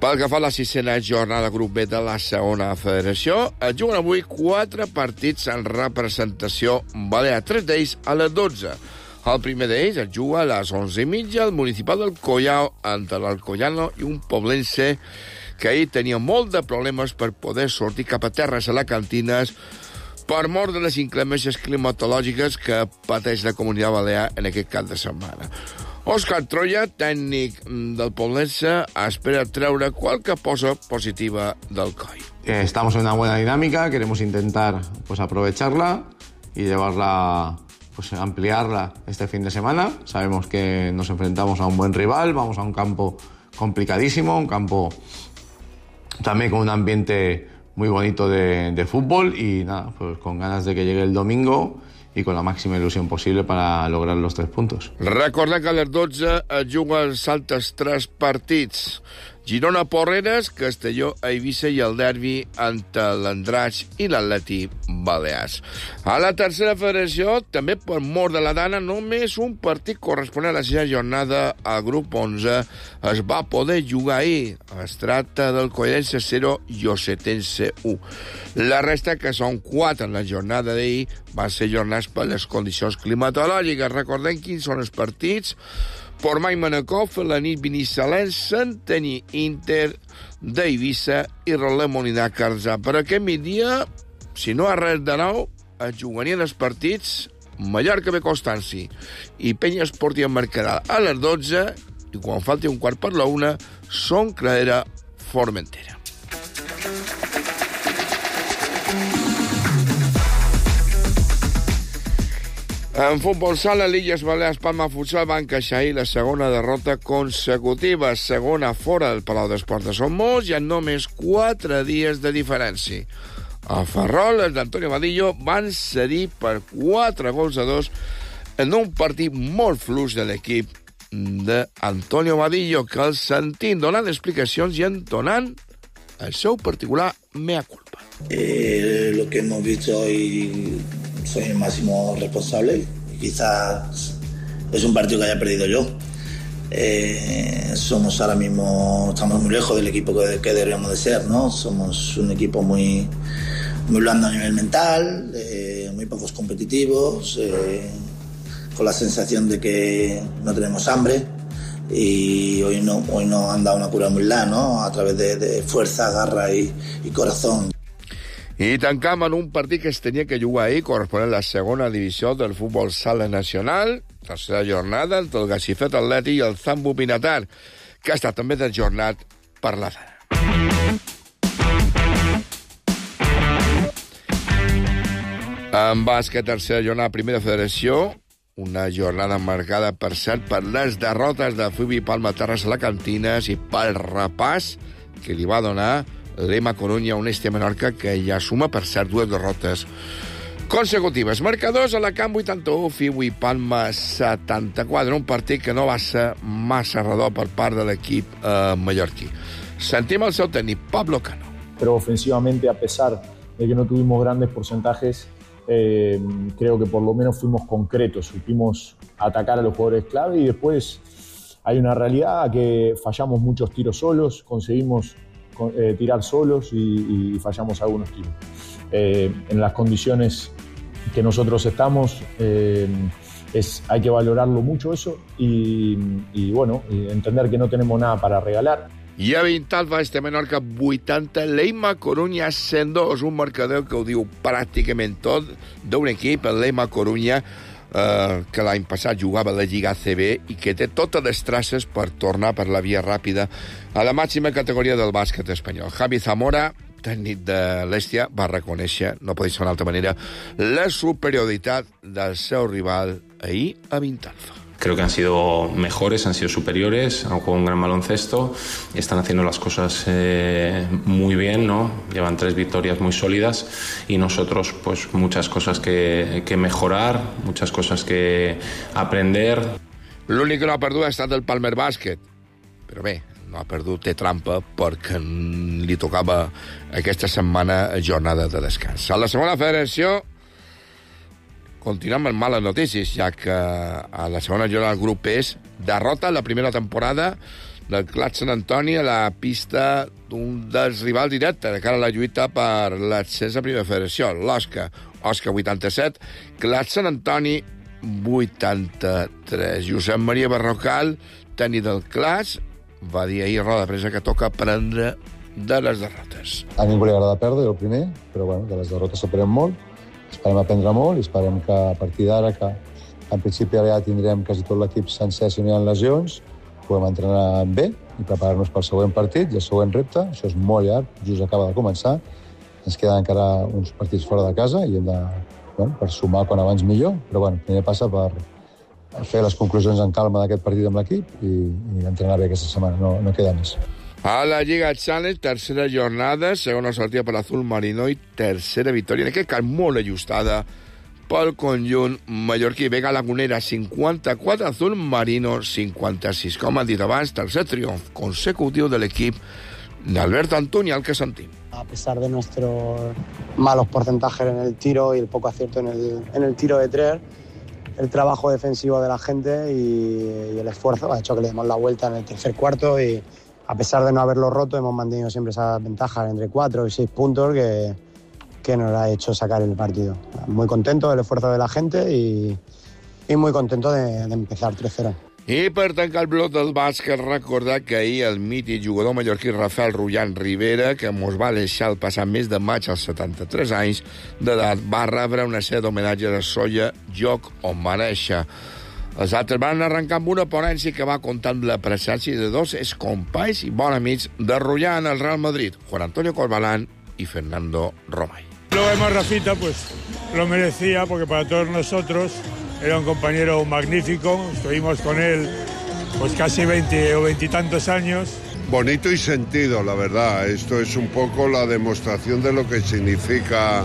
Pel que fa a la sisena jornada grup B de la segona federació, es juguen avui quatre partits en representació balear, tres d'ells a les dotze. El primer d'ells es juga a les onze i mitja al municipal del Collao entre l'Alcoyano i un poblense que ahir tenia molt de problemes per poder sortir cap a terres alacantines per mort de les inclemències climatològiques que pateix la comunitat balear en aquest cap de setmana. Òscar Troya, tècnic del poblense, espera treure qualque cosa positiva del coll. Estamos en una buena dinámica, queremos intentar pues, aprovecharla y llevarla, pues, ampliarla este fin de semana. Sabemos que nos enfrentamos a un buen rival, vamos a un campo complicadísimo, un campo también con un ambiente muy bonito de, de fútbol y nada, pues con ganas de que llegue el domingo y con la máxima ilusión posible para lograr los tres puntos. Recordem que a les dotze es juguen els altres tres partits. Girona Porreres, Castelló a Eivissa i el derbi entre l'Andratx i l'Atleti Balears. A la tercera federació, també per mort de la Dana, només un partit corresponent a la sisena jornada al grup onze es va poder jugar ahir. Es tracta del Collense zero i Osetense u. La resta, que són quatre en la jornada d'ahir, van ser jornats per les condicions climatològiques. Recordem quins són els partits. Portmany Manacor, Felanit, Binissalens, Santanyí, Inter d'Eivissa i Roler Molinar Carzà. Per aquest migdia, si no hi ha res de nou, es jugarien els partits Mallorca B Constanci i Penya Esportiva Mercadal a les dotze i quan falti un quart per la una, Son Cladera Formentera. En futbol sala, l'Illes Balears Palma Futsal va encaixar ahir la segona derrota consecutiva, segona fora del Palau d'Esports de Son Mos i en només quatre dies de diferència. A Ferrol, els d'Antonio Vadillo van cedir per quatre gols a dos en un partit molt fluix de l'equip d'Antonio Vadillo, que el sentim donant explicacions i entonant el seu particular mea culpa. Eh, lo que hemos visto hoy, soy el máximo responsable. Quizás es un partido que haya perdido yo. Eh, somos ahora mismo, estamos muy lejos del equipo que, que deberíamos de ser, ¿no? Somos un equipo muy, muy blando a nivel mental, eh, muy pocos competitivos, eh, con la sensación de que no tenemos hambre. Y hoy no, hoy nos han dado una cura muy humildad, ¿no? A través de, de fuerza, garra y, y corazón. I tancam en un partit que es tenia que jugar ahir, corresponent a la segona divisió del futbol sala nacional, tercera jornada entre el Gacifet Atleti i el Zambu Pinatar, que ha estat també desjornat per la Dana. En bàsquet, tercera jornada, primera federació, una jornada marcada, per cert, per les derrotes de Fubi Palma Terres Alacantines i pel repàs que li va donar l'Ema Corunya, un Este Menorca, que ja suma, per cert, dues derrotes consecutives. Marcadors: Alacant vuitanta-u, Fubi Palma setanta-quatre, un partit que no va ser massa redó per part de l'equip eh, mallorquí. Sentim el seu tècnic, Pablo Cano. Pero ofensivamente, a pesar de que no tuvimos grandes porcentajes, Eh, creo que por lo menos fuimos concretos, supimos atacar a los jugadores clave y después hay una realidad que fallamos muchos tiros solos, conseguimos eh, tirar solos y, y fallamos algunos tiros. Eh, en las condiciones que nosotros estamos, eh, es, hay que valorarlo mucho eso y, y bueno, y entender que no tenemos nada para regalar. I a Vintalba, Este Menorca vuitanta, l'Eima Corunya cent dos, un marcador que ho diu pràcticament tot d'un equip, l'Eima Corunya, eh, que l'any passat jugava a la Lliga A C B i que té totes les traces per tornar per la via ràpida a la màxima categoria del bàsquet espanyol. Javi Zamora, tècnic de l'Estia, va reconèixer, no pot ser d'una altra manera, la superioritat del seu rival ahir a Vintalba. Creo que han sido mejores, han sido superiores, han jugado un gran baloncesto y están haciendo las cosas eh, muy bien, ¿no? Llevan tres victorias muy sólidas y nosotros, pues, muchas cosas que, que mejorar, muchas cosas que aprender. L'únic que no ha perdut ha estat el Palmer Bàsquet, però bé, no ha perdut, té trampa, perquè li tocava aquesta setmana jornada de descans. A la segona federació continuem amb males notícies, ja que a la segona jornada del grup és derrota la primera temporada del Clat Sant Antoni a la pista d'un dels rivals directes de cara a la lluita per l'accés a Primera Federació, l'Osca. Osca vuitanta-set, Clat Sant Antoni vuitanta-tres. Josep Maria Barrocal, tècnic del Clat, va dir ahir a roda de premsa que toca aprendre de les derrotes. A ningú li agrada perdre, el primer, però bueno, de les derrotes s'aprèn molt, esperem aprendre molt i esperem que a partir d'ara, que en principi ara ja tindrem quasi tot l'equip sencer si no hi ha lesions, podem entrenar bé i preparar-nos pel següent partit i el següent repte. Això és molt llarg, just acaba de començar. Ens queden encara uns partits fora de casa i hem de, bueno, per sumar quan abans millor, però bueno, primer passa per fer les conclusions en calma d'aquest partit amb l'equip i, i entrenar bé aquesta setmana, no, no queda més. A la Lliga Challenge, tercera jornada, segona sortida per l'Azul Marino i tercera victòria, en aquest cas molt ajustada pel conjunt mallorquí. Vega Lagunera, cinquanta-quatre, Azul Marino, cinquanta-sis. Com han dit abans, tercer triomf consecutiu de l'equip d'Alberto Antuña, al que sentim. A pesar de nuestros malos porcentajes en el tiro y el poco acierto en el, en el tiro de tres, el trabajo defensivo de la gente y, y el esfuerzo ha hecho que le demos la vuelta en el tercer cuarto y a pesar de no haberlo roto hemos mantenido siempre esa ventaja entre cuatro y seis puntos que, que nos ha hecho sacar el partido. Muy contento del esfuerzo de la gente y, y muy contento de, de empezar tres cero. I per tancar el bloc del bàsquet, recordar que ahir el mític jugador mallorquí Rafael Rullan Rivera, que mos va deixar el passat mes de maig als setanta-tres anys d'edat, va rebre una sèrie d'homenatge de Solla, joc on va néixer. Els altres van arrencar amb una ponència que va comptar amb la presència de dos excompanys i bons amics de Rullan al Real Madrid, Juan Antonio Corbalán y Fernando Romay. Lo vemos Rafita, pues lo merecía, porque para todos nosotros era un compañero magnífico. Estuvimos con él pues casi veinte o veintitantos años. Bonito y sentido, la verdad. Esto es un poco la demostración de lo que significa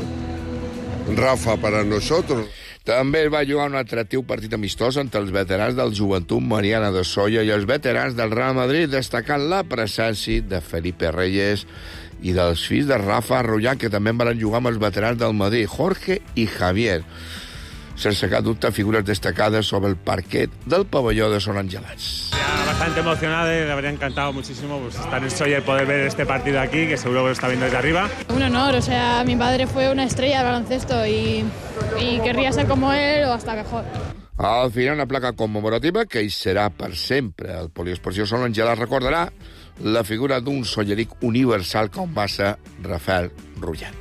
Rafa para nosotros. També va jugar un atractiu partit amistós entre els veterans del Joventut Mariana de Solla i els veterans del Real Madrid, destacant la presència de Felipe Reyes i dels fills de Rafa Rullan, que també van jugar amb els veterans del Madrid, Jorge i Javier. Sense cap dubte, figures destacades sobre el parquet del pavelló de Son Angelats. Bastante emocionado, me habría encantado muchísimo pues, estar en Solla y poder ver este partido aquí, que seguro que lo está viendo desde arriba. Un honor, o sea, mi padre fue una estrella del baloncesto y, y querría ser como él o hasta mejor. Al final, una placa commemorativa que hi serà per sempre. El Poliesportiu Son Angelats recordarà la figura d'un solleric universal com va ser Rafael Rullan.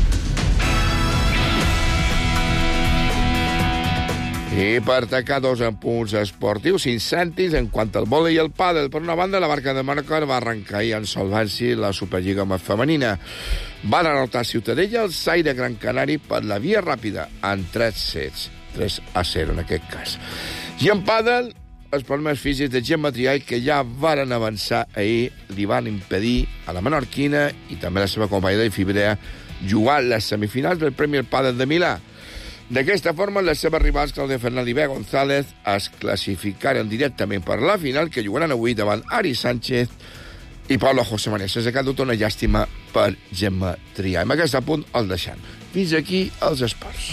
I per atacar dos en punts esportius, cinc cèntims en quant al vòlei i el pàdel. Per una banda, la Barca de Mallorca va arrencar ahir en solvència la Superliga femenina. Va derrotar Ciutadella al S A I de Gran Canari per la via ràpida, en tres sets, tres a zero en aquest cas. I en pàdel, els problemes físics de Gemma Triay, que ja varen avançar ahir, li van impedir a la menorquina i també a la seva companya de Fibrea jugar les semifinals del Premier Padel de Milà. D'aquesta forma, les seves rivals, Claudia Fernández i Bea González, es classificaren directament per la final, que jugaran avui davant Ari Sánchez i Pablo José María. Sense cap dubte, una llàstima per Gemma Triay. Amb aquest punt el deixem. Fins aquí els esports.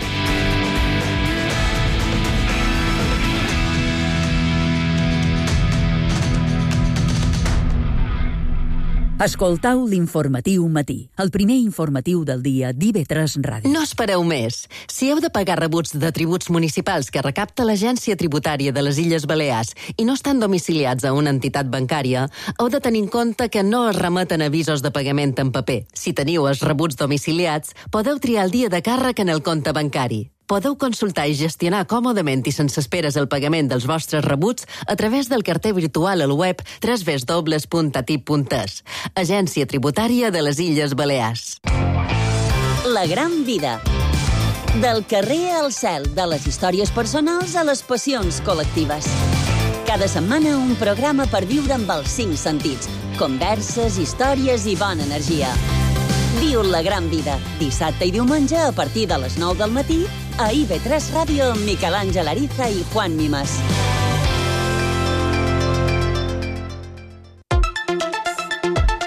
Escoltau l'informatiu matí, el primer informatiu del dia d'I V tres Ràdio. No espereu més. Si heu de pagar rebuts de tributs municipals que recapta l'Agència Tributària de les Illes Balears i no estan domiciliats a una entitat bancària, heu de tenir en compte que no es remeten avisos de pagament en paper. Si teniu els rebuts domiciliats, podeu triar el dia de càrrec en el compte bancari. Podeu consultar i gestionar còmodament i sense esperes el pagament dels vostres rebuts a través del carter virtual al web w w w punt a t i p punt e s. Agència Tributària de les Illes Balears. La gran vida. Del carrer al cel, de les històries personals a les passions col·lectives. Cada setmana un programa per viure amb els cinc sentits. Converses, històries i bona energia. Viu la gran vida, dissabte i diumenge a partir de les nou del matí a I V tres Ràdio amb Miquel Àngel Ariza i Juan Mimas.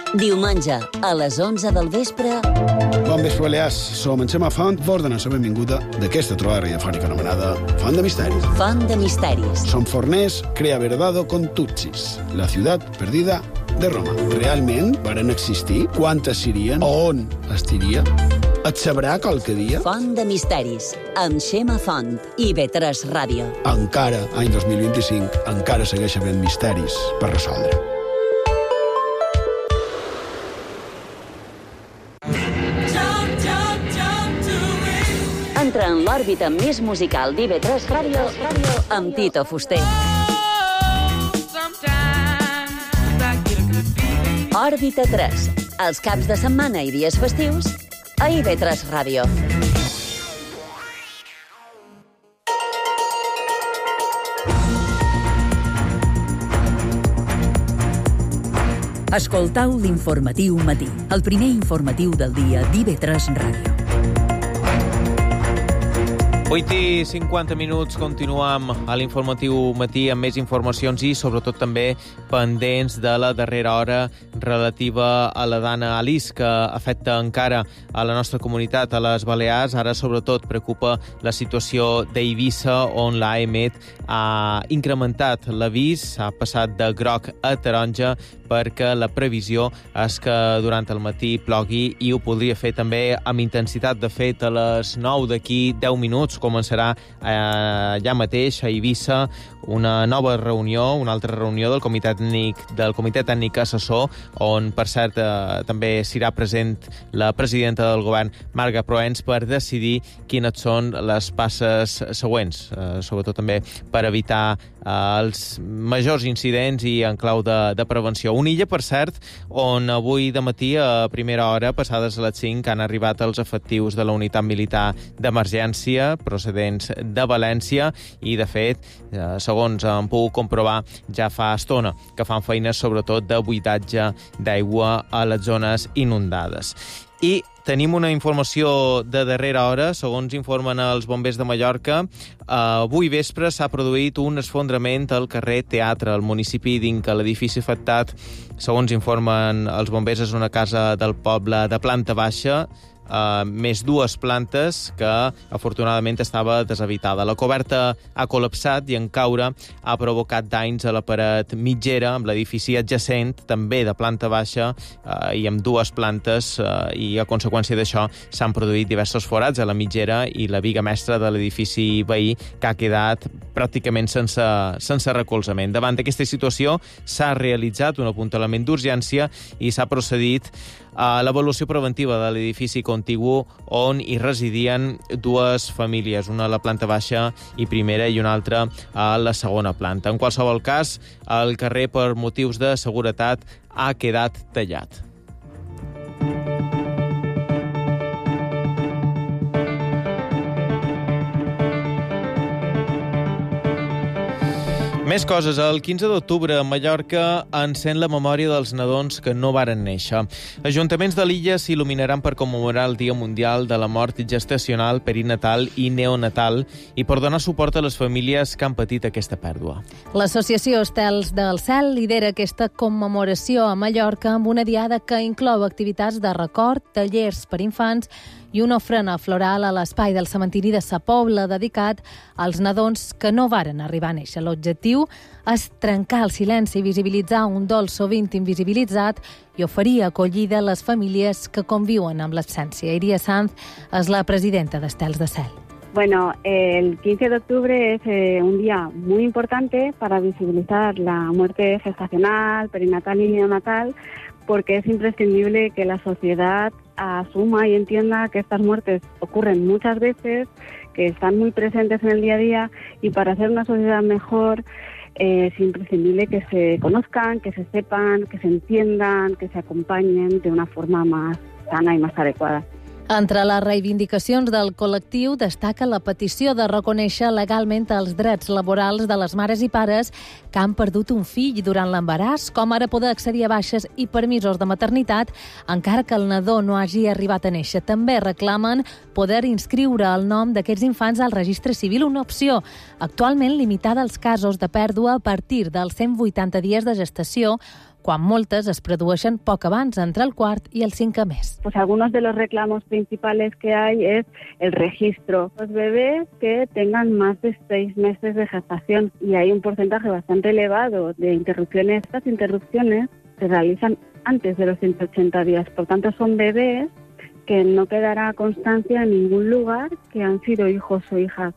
Diumenge, a les onze del vespre... Bon vespre, Balears. Som en Xema Font, vos donar la benvinguda d'aquesta trobada radiofònica anomenada Font de Misteris. Font de Misteris. Som forners, crea verdado con Tutsis, la ciutat perdida de Roma. Realment varen existir? Quantes serien? On estiria? Et sabrà qualque dia? Font de Misteris, amb Xema Font i B tres Ràdio. Encara, any dos mil vint-i-cinc, encara segueix havent misteris per resoldre. Entra en l'òrbita més musical d'I V tres Ràdio amb Tito Fuster. Òrbita tres, els caps de setmana i dies festius a I V tres Ràdio. Escoltau l'Informatiu Matí, el primer informatiu del dia d'I V tres Ràdio. vuit i cinquanta minuts, continuem a l'Informatiu Matí amb més informacions i sobretot també pendents de la darrera hora relativa a la Dana Alice, que afecta encara a la nostra comunitat, a les Balears. Ara sobretot preocupa la situació d'Eivissa, on l'A E M E T ha incrementat l'avís, ha passat de groc a taronja, perquè la previsió és que durant el matí plogui i ho podria fer també amb intensitat. De fet, a les nou d'aquí deu minuts començarà eh, allà mateix a Eivissa una nova reunió, una altra reunió del Comitè Tècnic, del Comitè Tècnic Assessor, on, per cert, eh, també serà present la presidenta del govern, Marga Proens, per decidir quines són les passes següents, eh, sobretot també per evitar eh, els majors incidents i en clau de, de prevenció. Una illa, per cert, on avui de matí, a primera hora, passades a les cinc, han arribat els efectius de la unitat militar d'emergència procedents de València i, de fet, eh, segons han pogut comprovar, ja fa estona que fan feines sobretot de buidatge d'aigua a les zones inundades. I tenim una informació de darrera hora, segons informen els bombers de Mallorca. Avui vespre s'ha produït un esfondrament al carrer Teatre, al municipi d'Inca. L'edifici afectat, segons informen els bombers, és una casa del poble de planta baixa, Uh, més dues plantes que afortunadament estava deshabitada. La coberta ha col·lapsat i en caure ha provocat danys a la paret mitgera amb l'edifici adjacent, també de planta baixa uh, i amb dues plantes, uh, i a conseqüència d'això s'han produït diversos forats a la mitgera i la biga mestra de l'edifici veí, que ha quedat pràcticament sense, sense recolzament. Davant d'aquesta situació s'ha realitzat un apuntalament d'urgència i s'ha procedit a l'avaluació preventiva de l'edifici contigu on hi residien dues famílies, una a la planta baixa i primera i una altra a la segona planta. En qualsevol cas, el carrer, per motius de seguretat, ha quedat tallat. Més coses. El quinze d'octubre a Mallorca encén la memòria dels nadons que no varen néixer. Ajuntaments de l'illa s'il·luminaran per commemorar el Dia Mundial de la Mort Gestacional, Perinatal i Neonatal i per donar suport a les famílies que han patit aquesta pèrdua. L'associació Estels del Cel lidera aquesta commemoració a Mallorca amb una diada que inclou activitats de record, tallers per infants i una ofrena floral a l'espai del cementiri de Sa Pobla dedicat als nadons que no varen arribar a néixer. L'objectiu és trencar el silenci i visibilitzar un dol sovint invisibilitzat i oferir acollida a les famílies que conviuen amb l'absència. Iria Sanz és la presidenta d'Estels de Cel. Bueno, el quince de octubre es eh, un día muy importante para visibilizar la muerte gestacional, perinatal y neonatal, porque es imprescindible que la sociedad asuma y entienda que estas muertes ocurren muchas veces, que están muy presentes en el día a día, y para hacer una sociedad mejor eh, es imprescindible que se conozcan, que se sepan, que se entiendan, que se acompañen de una forma más sana y más adecuada. Entre les reivindicacions del col·lectiu destaca la petició de reconèixer legalment els drets laborals de les mares i pares que han perdut un fill durant l'embaràs, com ara poder accedir a baixes i permisos de maternitat encara que el nadó no hagi arribat a néixer. També reclamen poder inscriure el nom d'aquests infants al registre civil, una opció actualment limitada als casos de pèrdua a partir dels cent vuitanta dies de gestació, quan moltes es produeixen poc abans, entre el quart i el cinquè mes. Pues algunos de los reclamos principales que hay es el registro. Los bebés que tengan más de seis meses de gestación y hay un porcentaje bastante elevado de interrupciones. Estas interrupciones se realizan antes de los ciento ochenta días. Por tanto, son bebés que no quedará constancia en ningún lugar que han sido hijos o hijas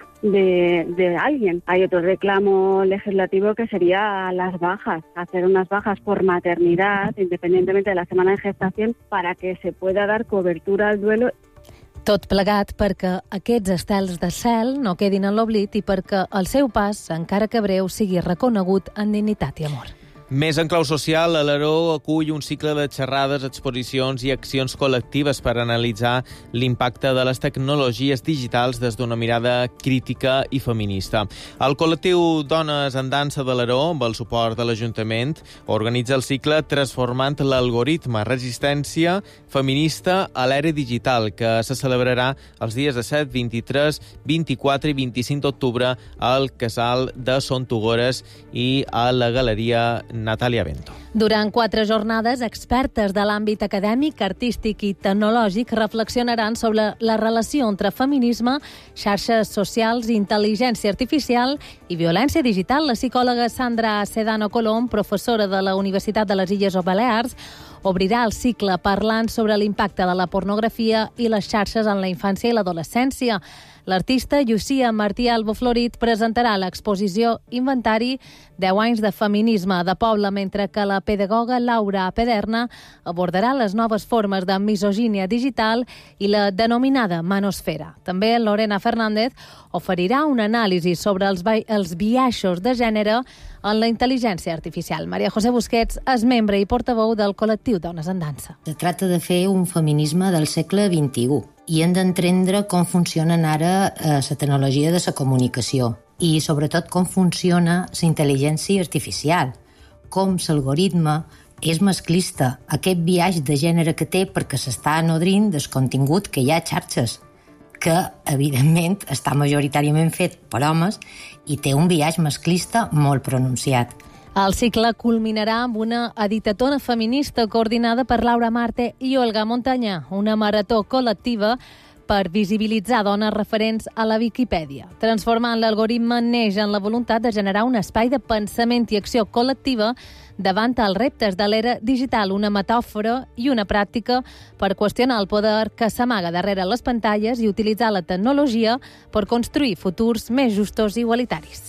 de, de alguien. Hay otro reclamo legislativo que sería las bajas, hacer unas bajas por maternidad, independientemente de la semana de gestación, para que se pueda dar cobertura al duelo. Tot plegat perquè aquests estels de cel no quedin en l'oblit i perquè el seu pas, encara que breu, sigui reconegut en dignitat i amor. Més en clau social, l'Alaró acull un cicle de xerrades, exposicions i accions col·lectives per analitzar l'impacte de les tecnologies digitals des d'una mirada crítica i feminista. El col·lectiu Dones en Dansa de l'Alaró, amb el suport de l'Ajuntament, organitza el cicle Transformant l'algoritme, resistència feminista a l'era digital, que se celebrarà els dies disset, vint-i-tres, vint-i-quatre i vint-i-cinc d'octubre al Casal de Sontogores i a la Galeria Natàlia Bento. Durant quatre jornades, expertes de l'àmbit acadèmic, artístic i tecnològic reflexionaran sobre la relació entre feminisme, xarxes socials, intel·ligència artificial i violència digital. La psicòloga Sandra Sedano Colom, professora de la Universitat de les Illes Balears, obrirà el cicle parlant sobre l'impacte de la pornografia i les xarxes en la infància i l'adolescència. L'artista Llucia Martí Albo Florit presentarà l'exposició Inventari deu anys de feminisme de poble, mentre que la pedagoga Laura Pederna abordarà les noves formes de misogínia digital i la denominada manosfera. També Lorena Fernández oferirà un anàlisi sobre els, els biaixos de gènere en la intel·ligència artificial. Maria José Busquets és membre i portaveu del col·lectiu Dones en Dansa. Se tracta de fer un feminisme del segle vint-i-u i hem d'entendre com funcionen ara eh, la tecnologia de la comunicació i sobretot com funciona la intel·ligència artificial, com l'algoritme és masclista, aquest biaix de gènere que té perquè s'està nodrint del contingut que hi ha a xarxes, que evidentment està majoritàriament fet per homes i té un biaix masclista molt pronunciat. El cicle culminarà amb una editatona feminista coordinada per Laura Marte i Olga Montanyà, una marató col·lectiva per visibilitzar dones referents a la Viquipèdia. Transformant l'algoritme neix en la voluntat de generar un espai de pensament i acció col·lectiva davant els reptes de l'era digital, una metàfora i una pràctica per qüestionar el poder que s'amaga darrere les pantalles i utilitzar la tecnologia per construir futurs més justos i igualitaris.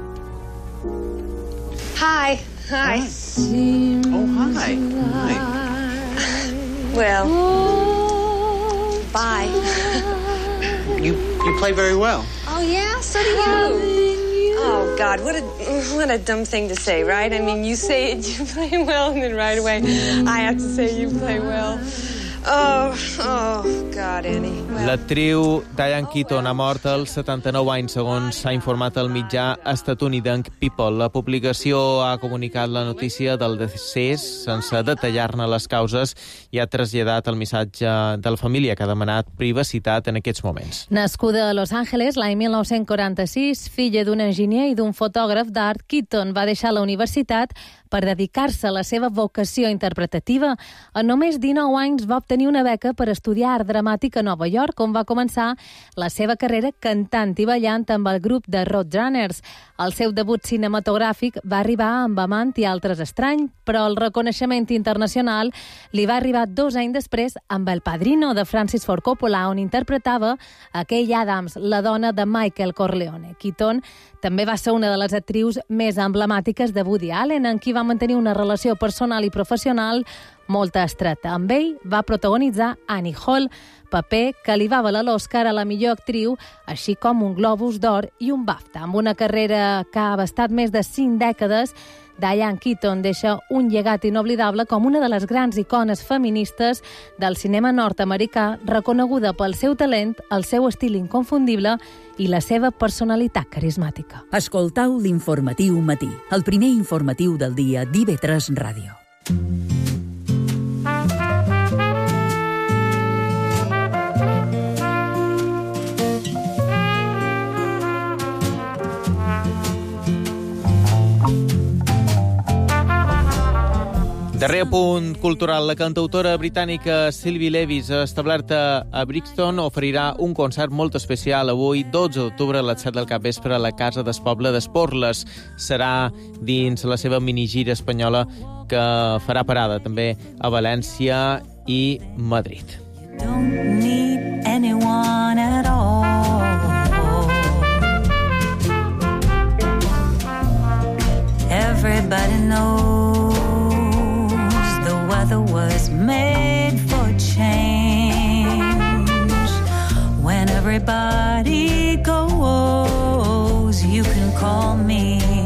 Hi. Hi. Oh, hi. Hi. Well, bye. You you play very well. Oh, yeah? So do you. Oh, God, what a what a dumb thing to say, right? I mean, you say it, you play well, and then right away I have to say you play well. Oh, oh, God, Annie. Well. L'actriu Diane Keaton ha mort als setanta-nou anys, segons s'ha informat el mitjà estatunidenc People. La publicació ha comunicat la notícia del decés sense detallar-ne les causes i ha traslladat el missatge de la família, que ha demanat privacitat en aquests moments. Nascuda a Los Angeles l'any mil nou-cents quaranta-sis, filla d'un enginyer i d'un fotògraf d'art, Keaton va deixar la universitat per dedicar-se a la seva vocació interpretativa. A només dinou anys va obtenir una beca per estudiar art dramàtic a Nova York, on va començar la seva carrera cantant i ballant amb el grup de Roadrunners. El seu debut cinematogràfic va arribar amb Amant i altres estrany, però el reconeixement internacional li va arribar dos anys després amb El Padrino de Francis Ford Coppola, on interpretava a Kay Adams, la dona de Michael Corleone. Keaton també va ser una de les actrius més emblemàtiques de Woody Allen, en qui va mantenir una relació personal i professional molt estreta. Amb ell va protagonitzar Annie Hall, paper que li va valer l'Oscar a la millor actriu, així com un Globus d'Or i un BAFTA. Amb una carrera que ha abastat més de cinc dècades, Diane Keaton deixa un llegat inoblidable com una de les grans icones feministes del cinema nord-americà, reconeguda pel seu talent, el seu estil inconfundible i la seva personalitat carismàtica. Escoltau l'Informatiu Matí, el primer informatiu del dia d'I V tres Ràdio. Darrer punt cultural. La cantautora britànica Sylvie Levis, establerta a Brixton, oferirà un concert molt especial avui, dotze d'octubre, a les set del capvespre, a la Casa d'Espoble d'Esporles. Serà dins la seva minigira espanyola, que farà parada també a València i Madrid. Don't need anyone at all. Everybody knows the weather was made for change. When everybody goes, you can call me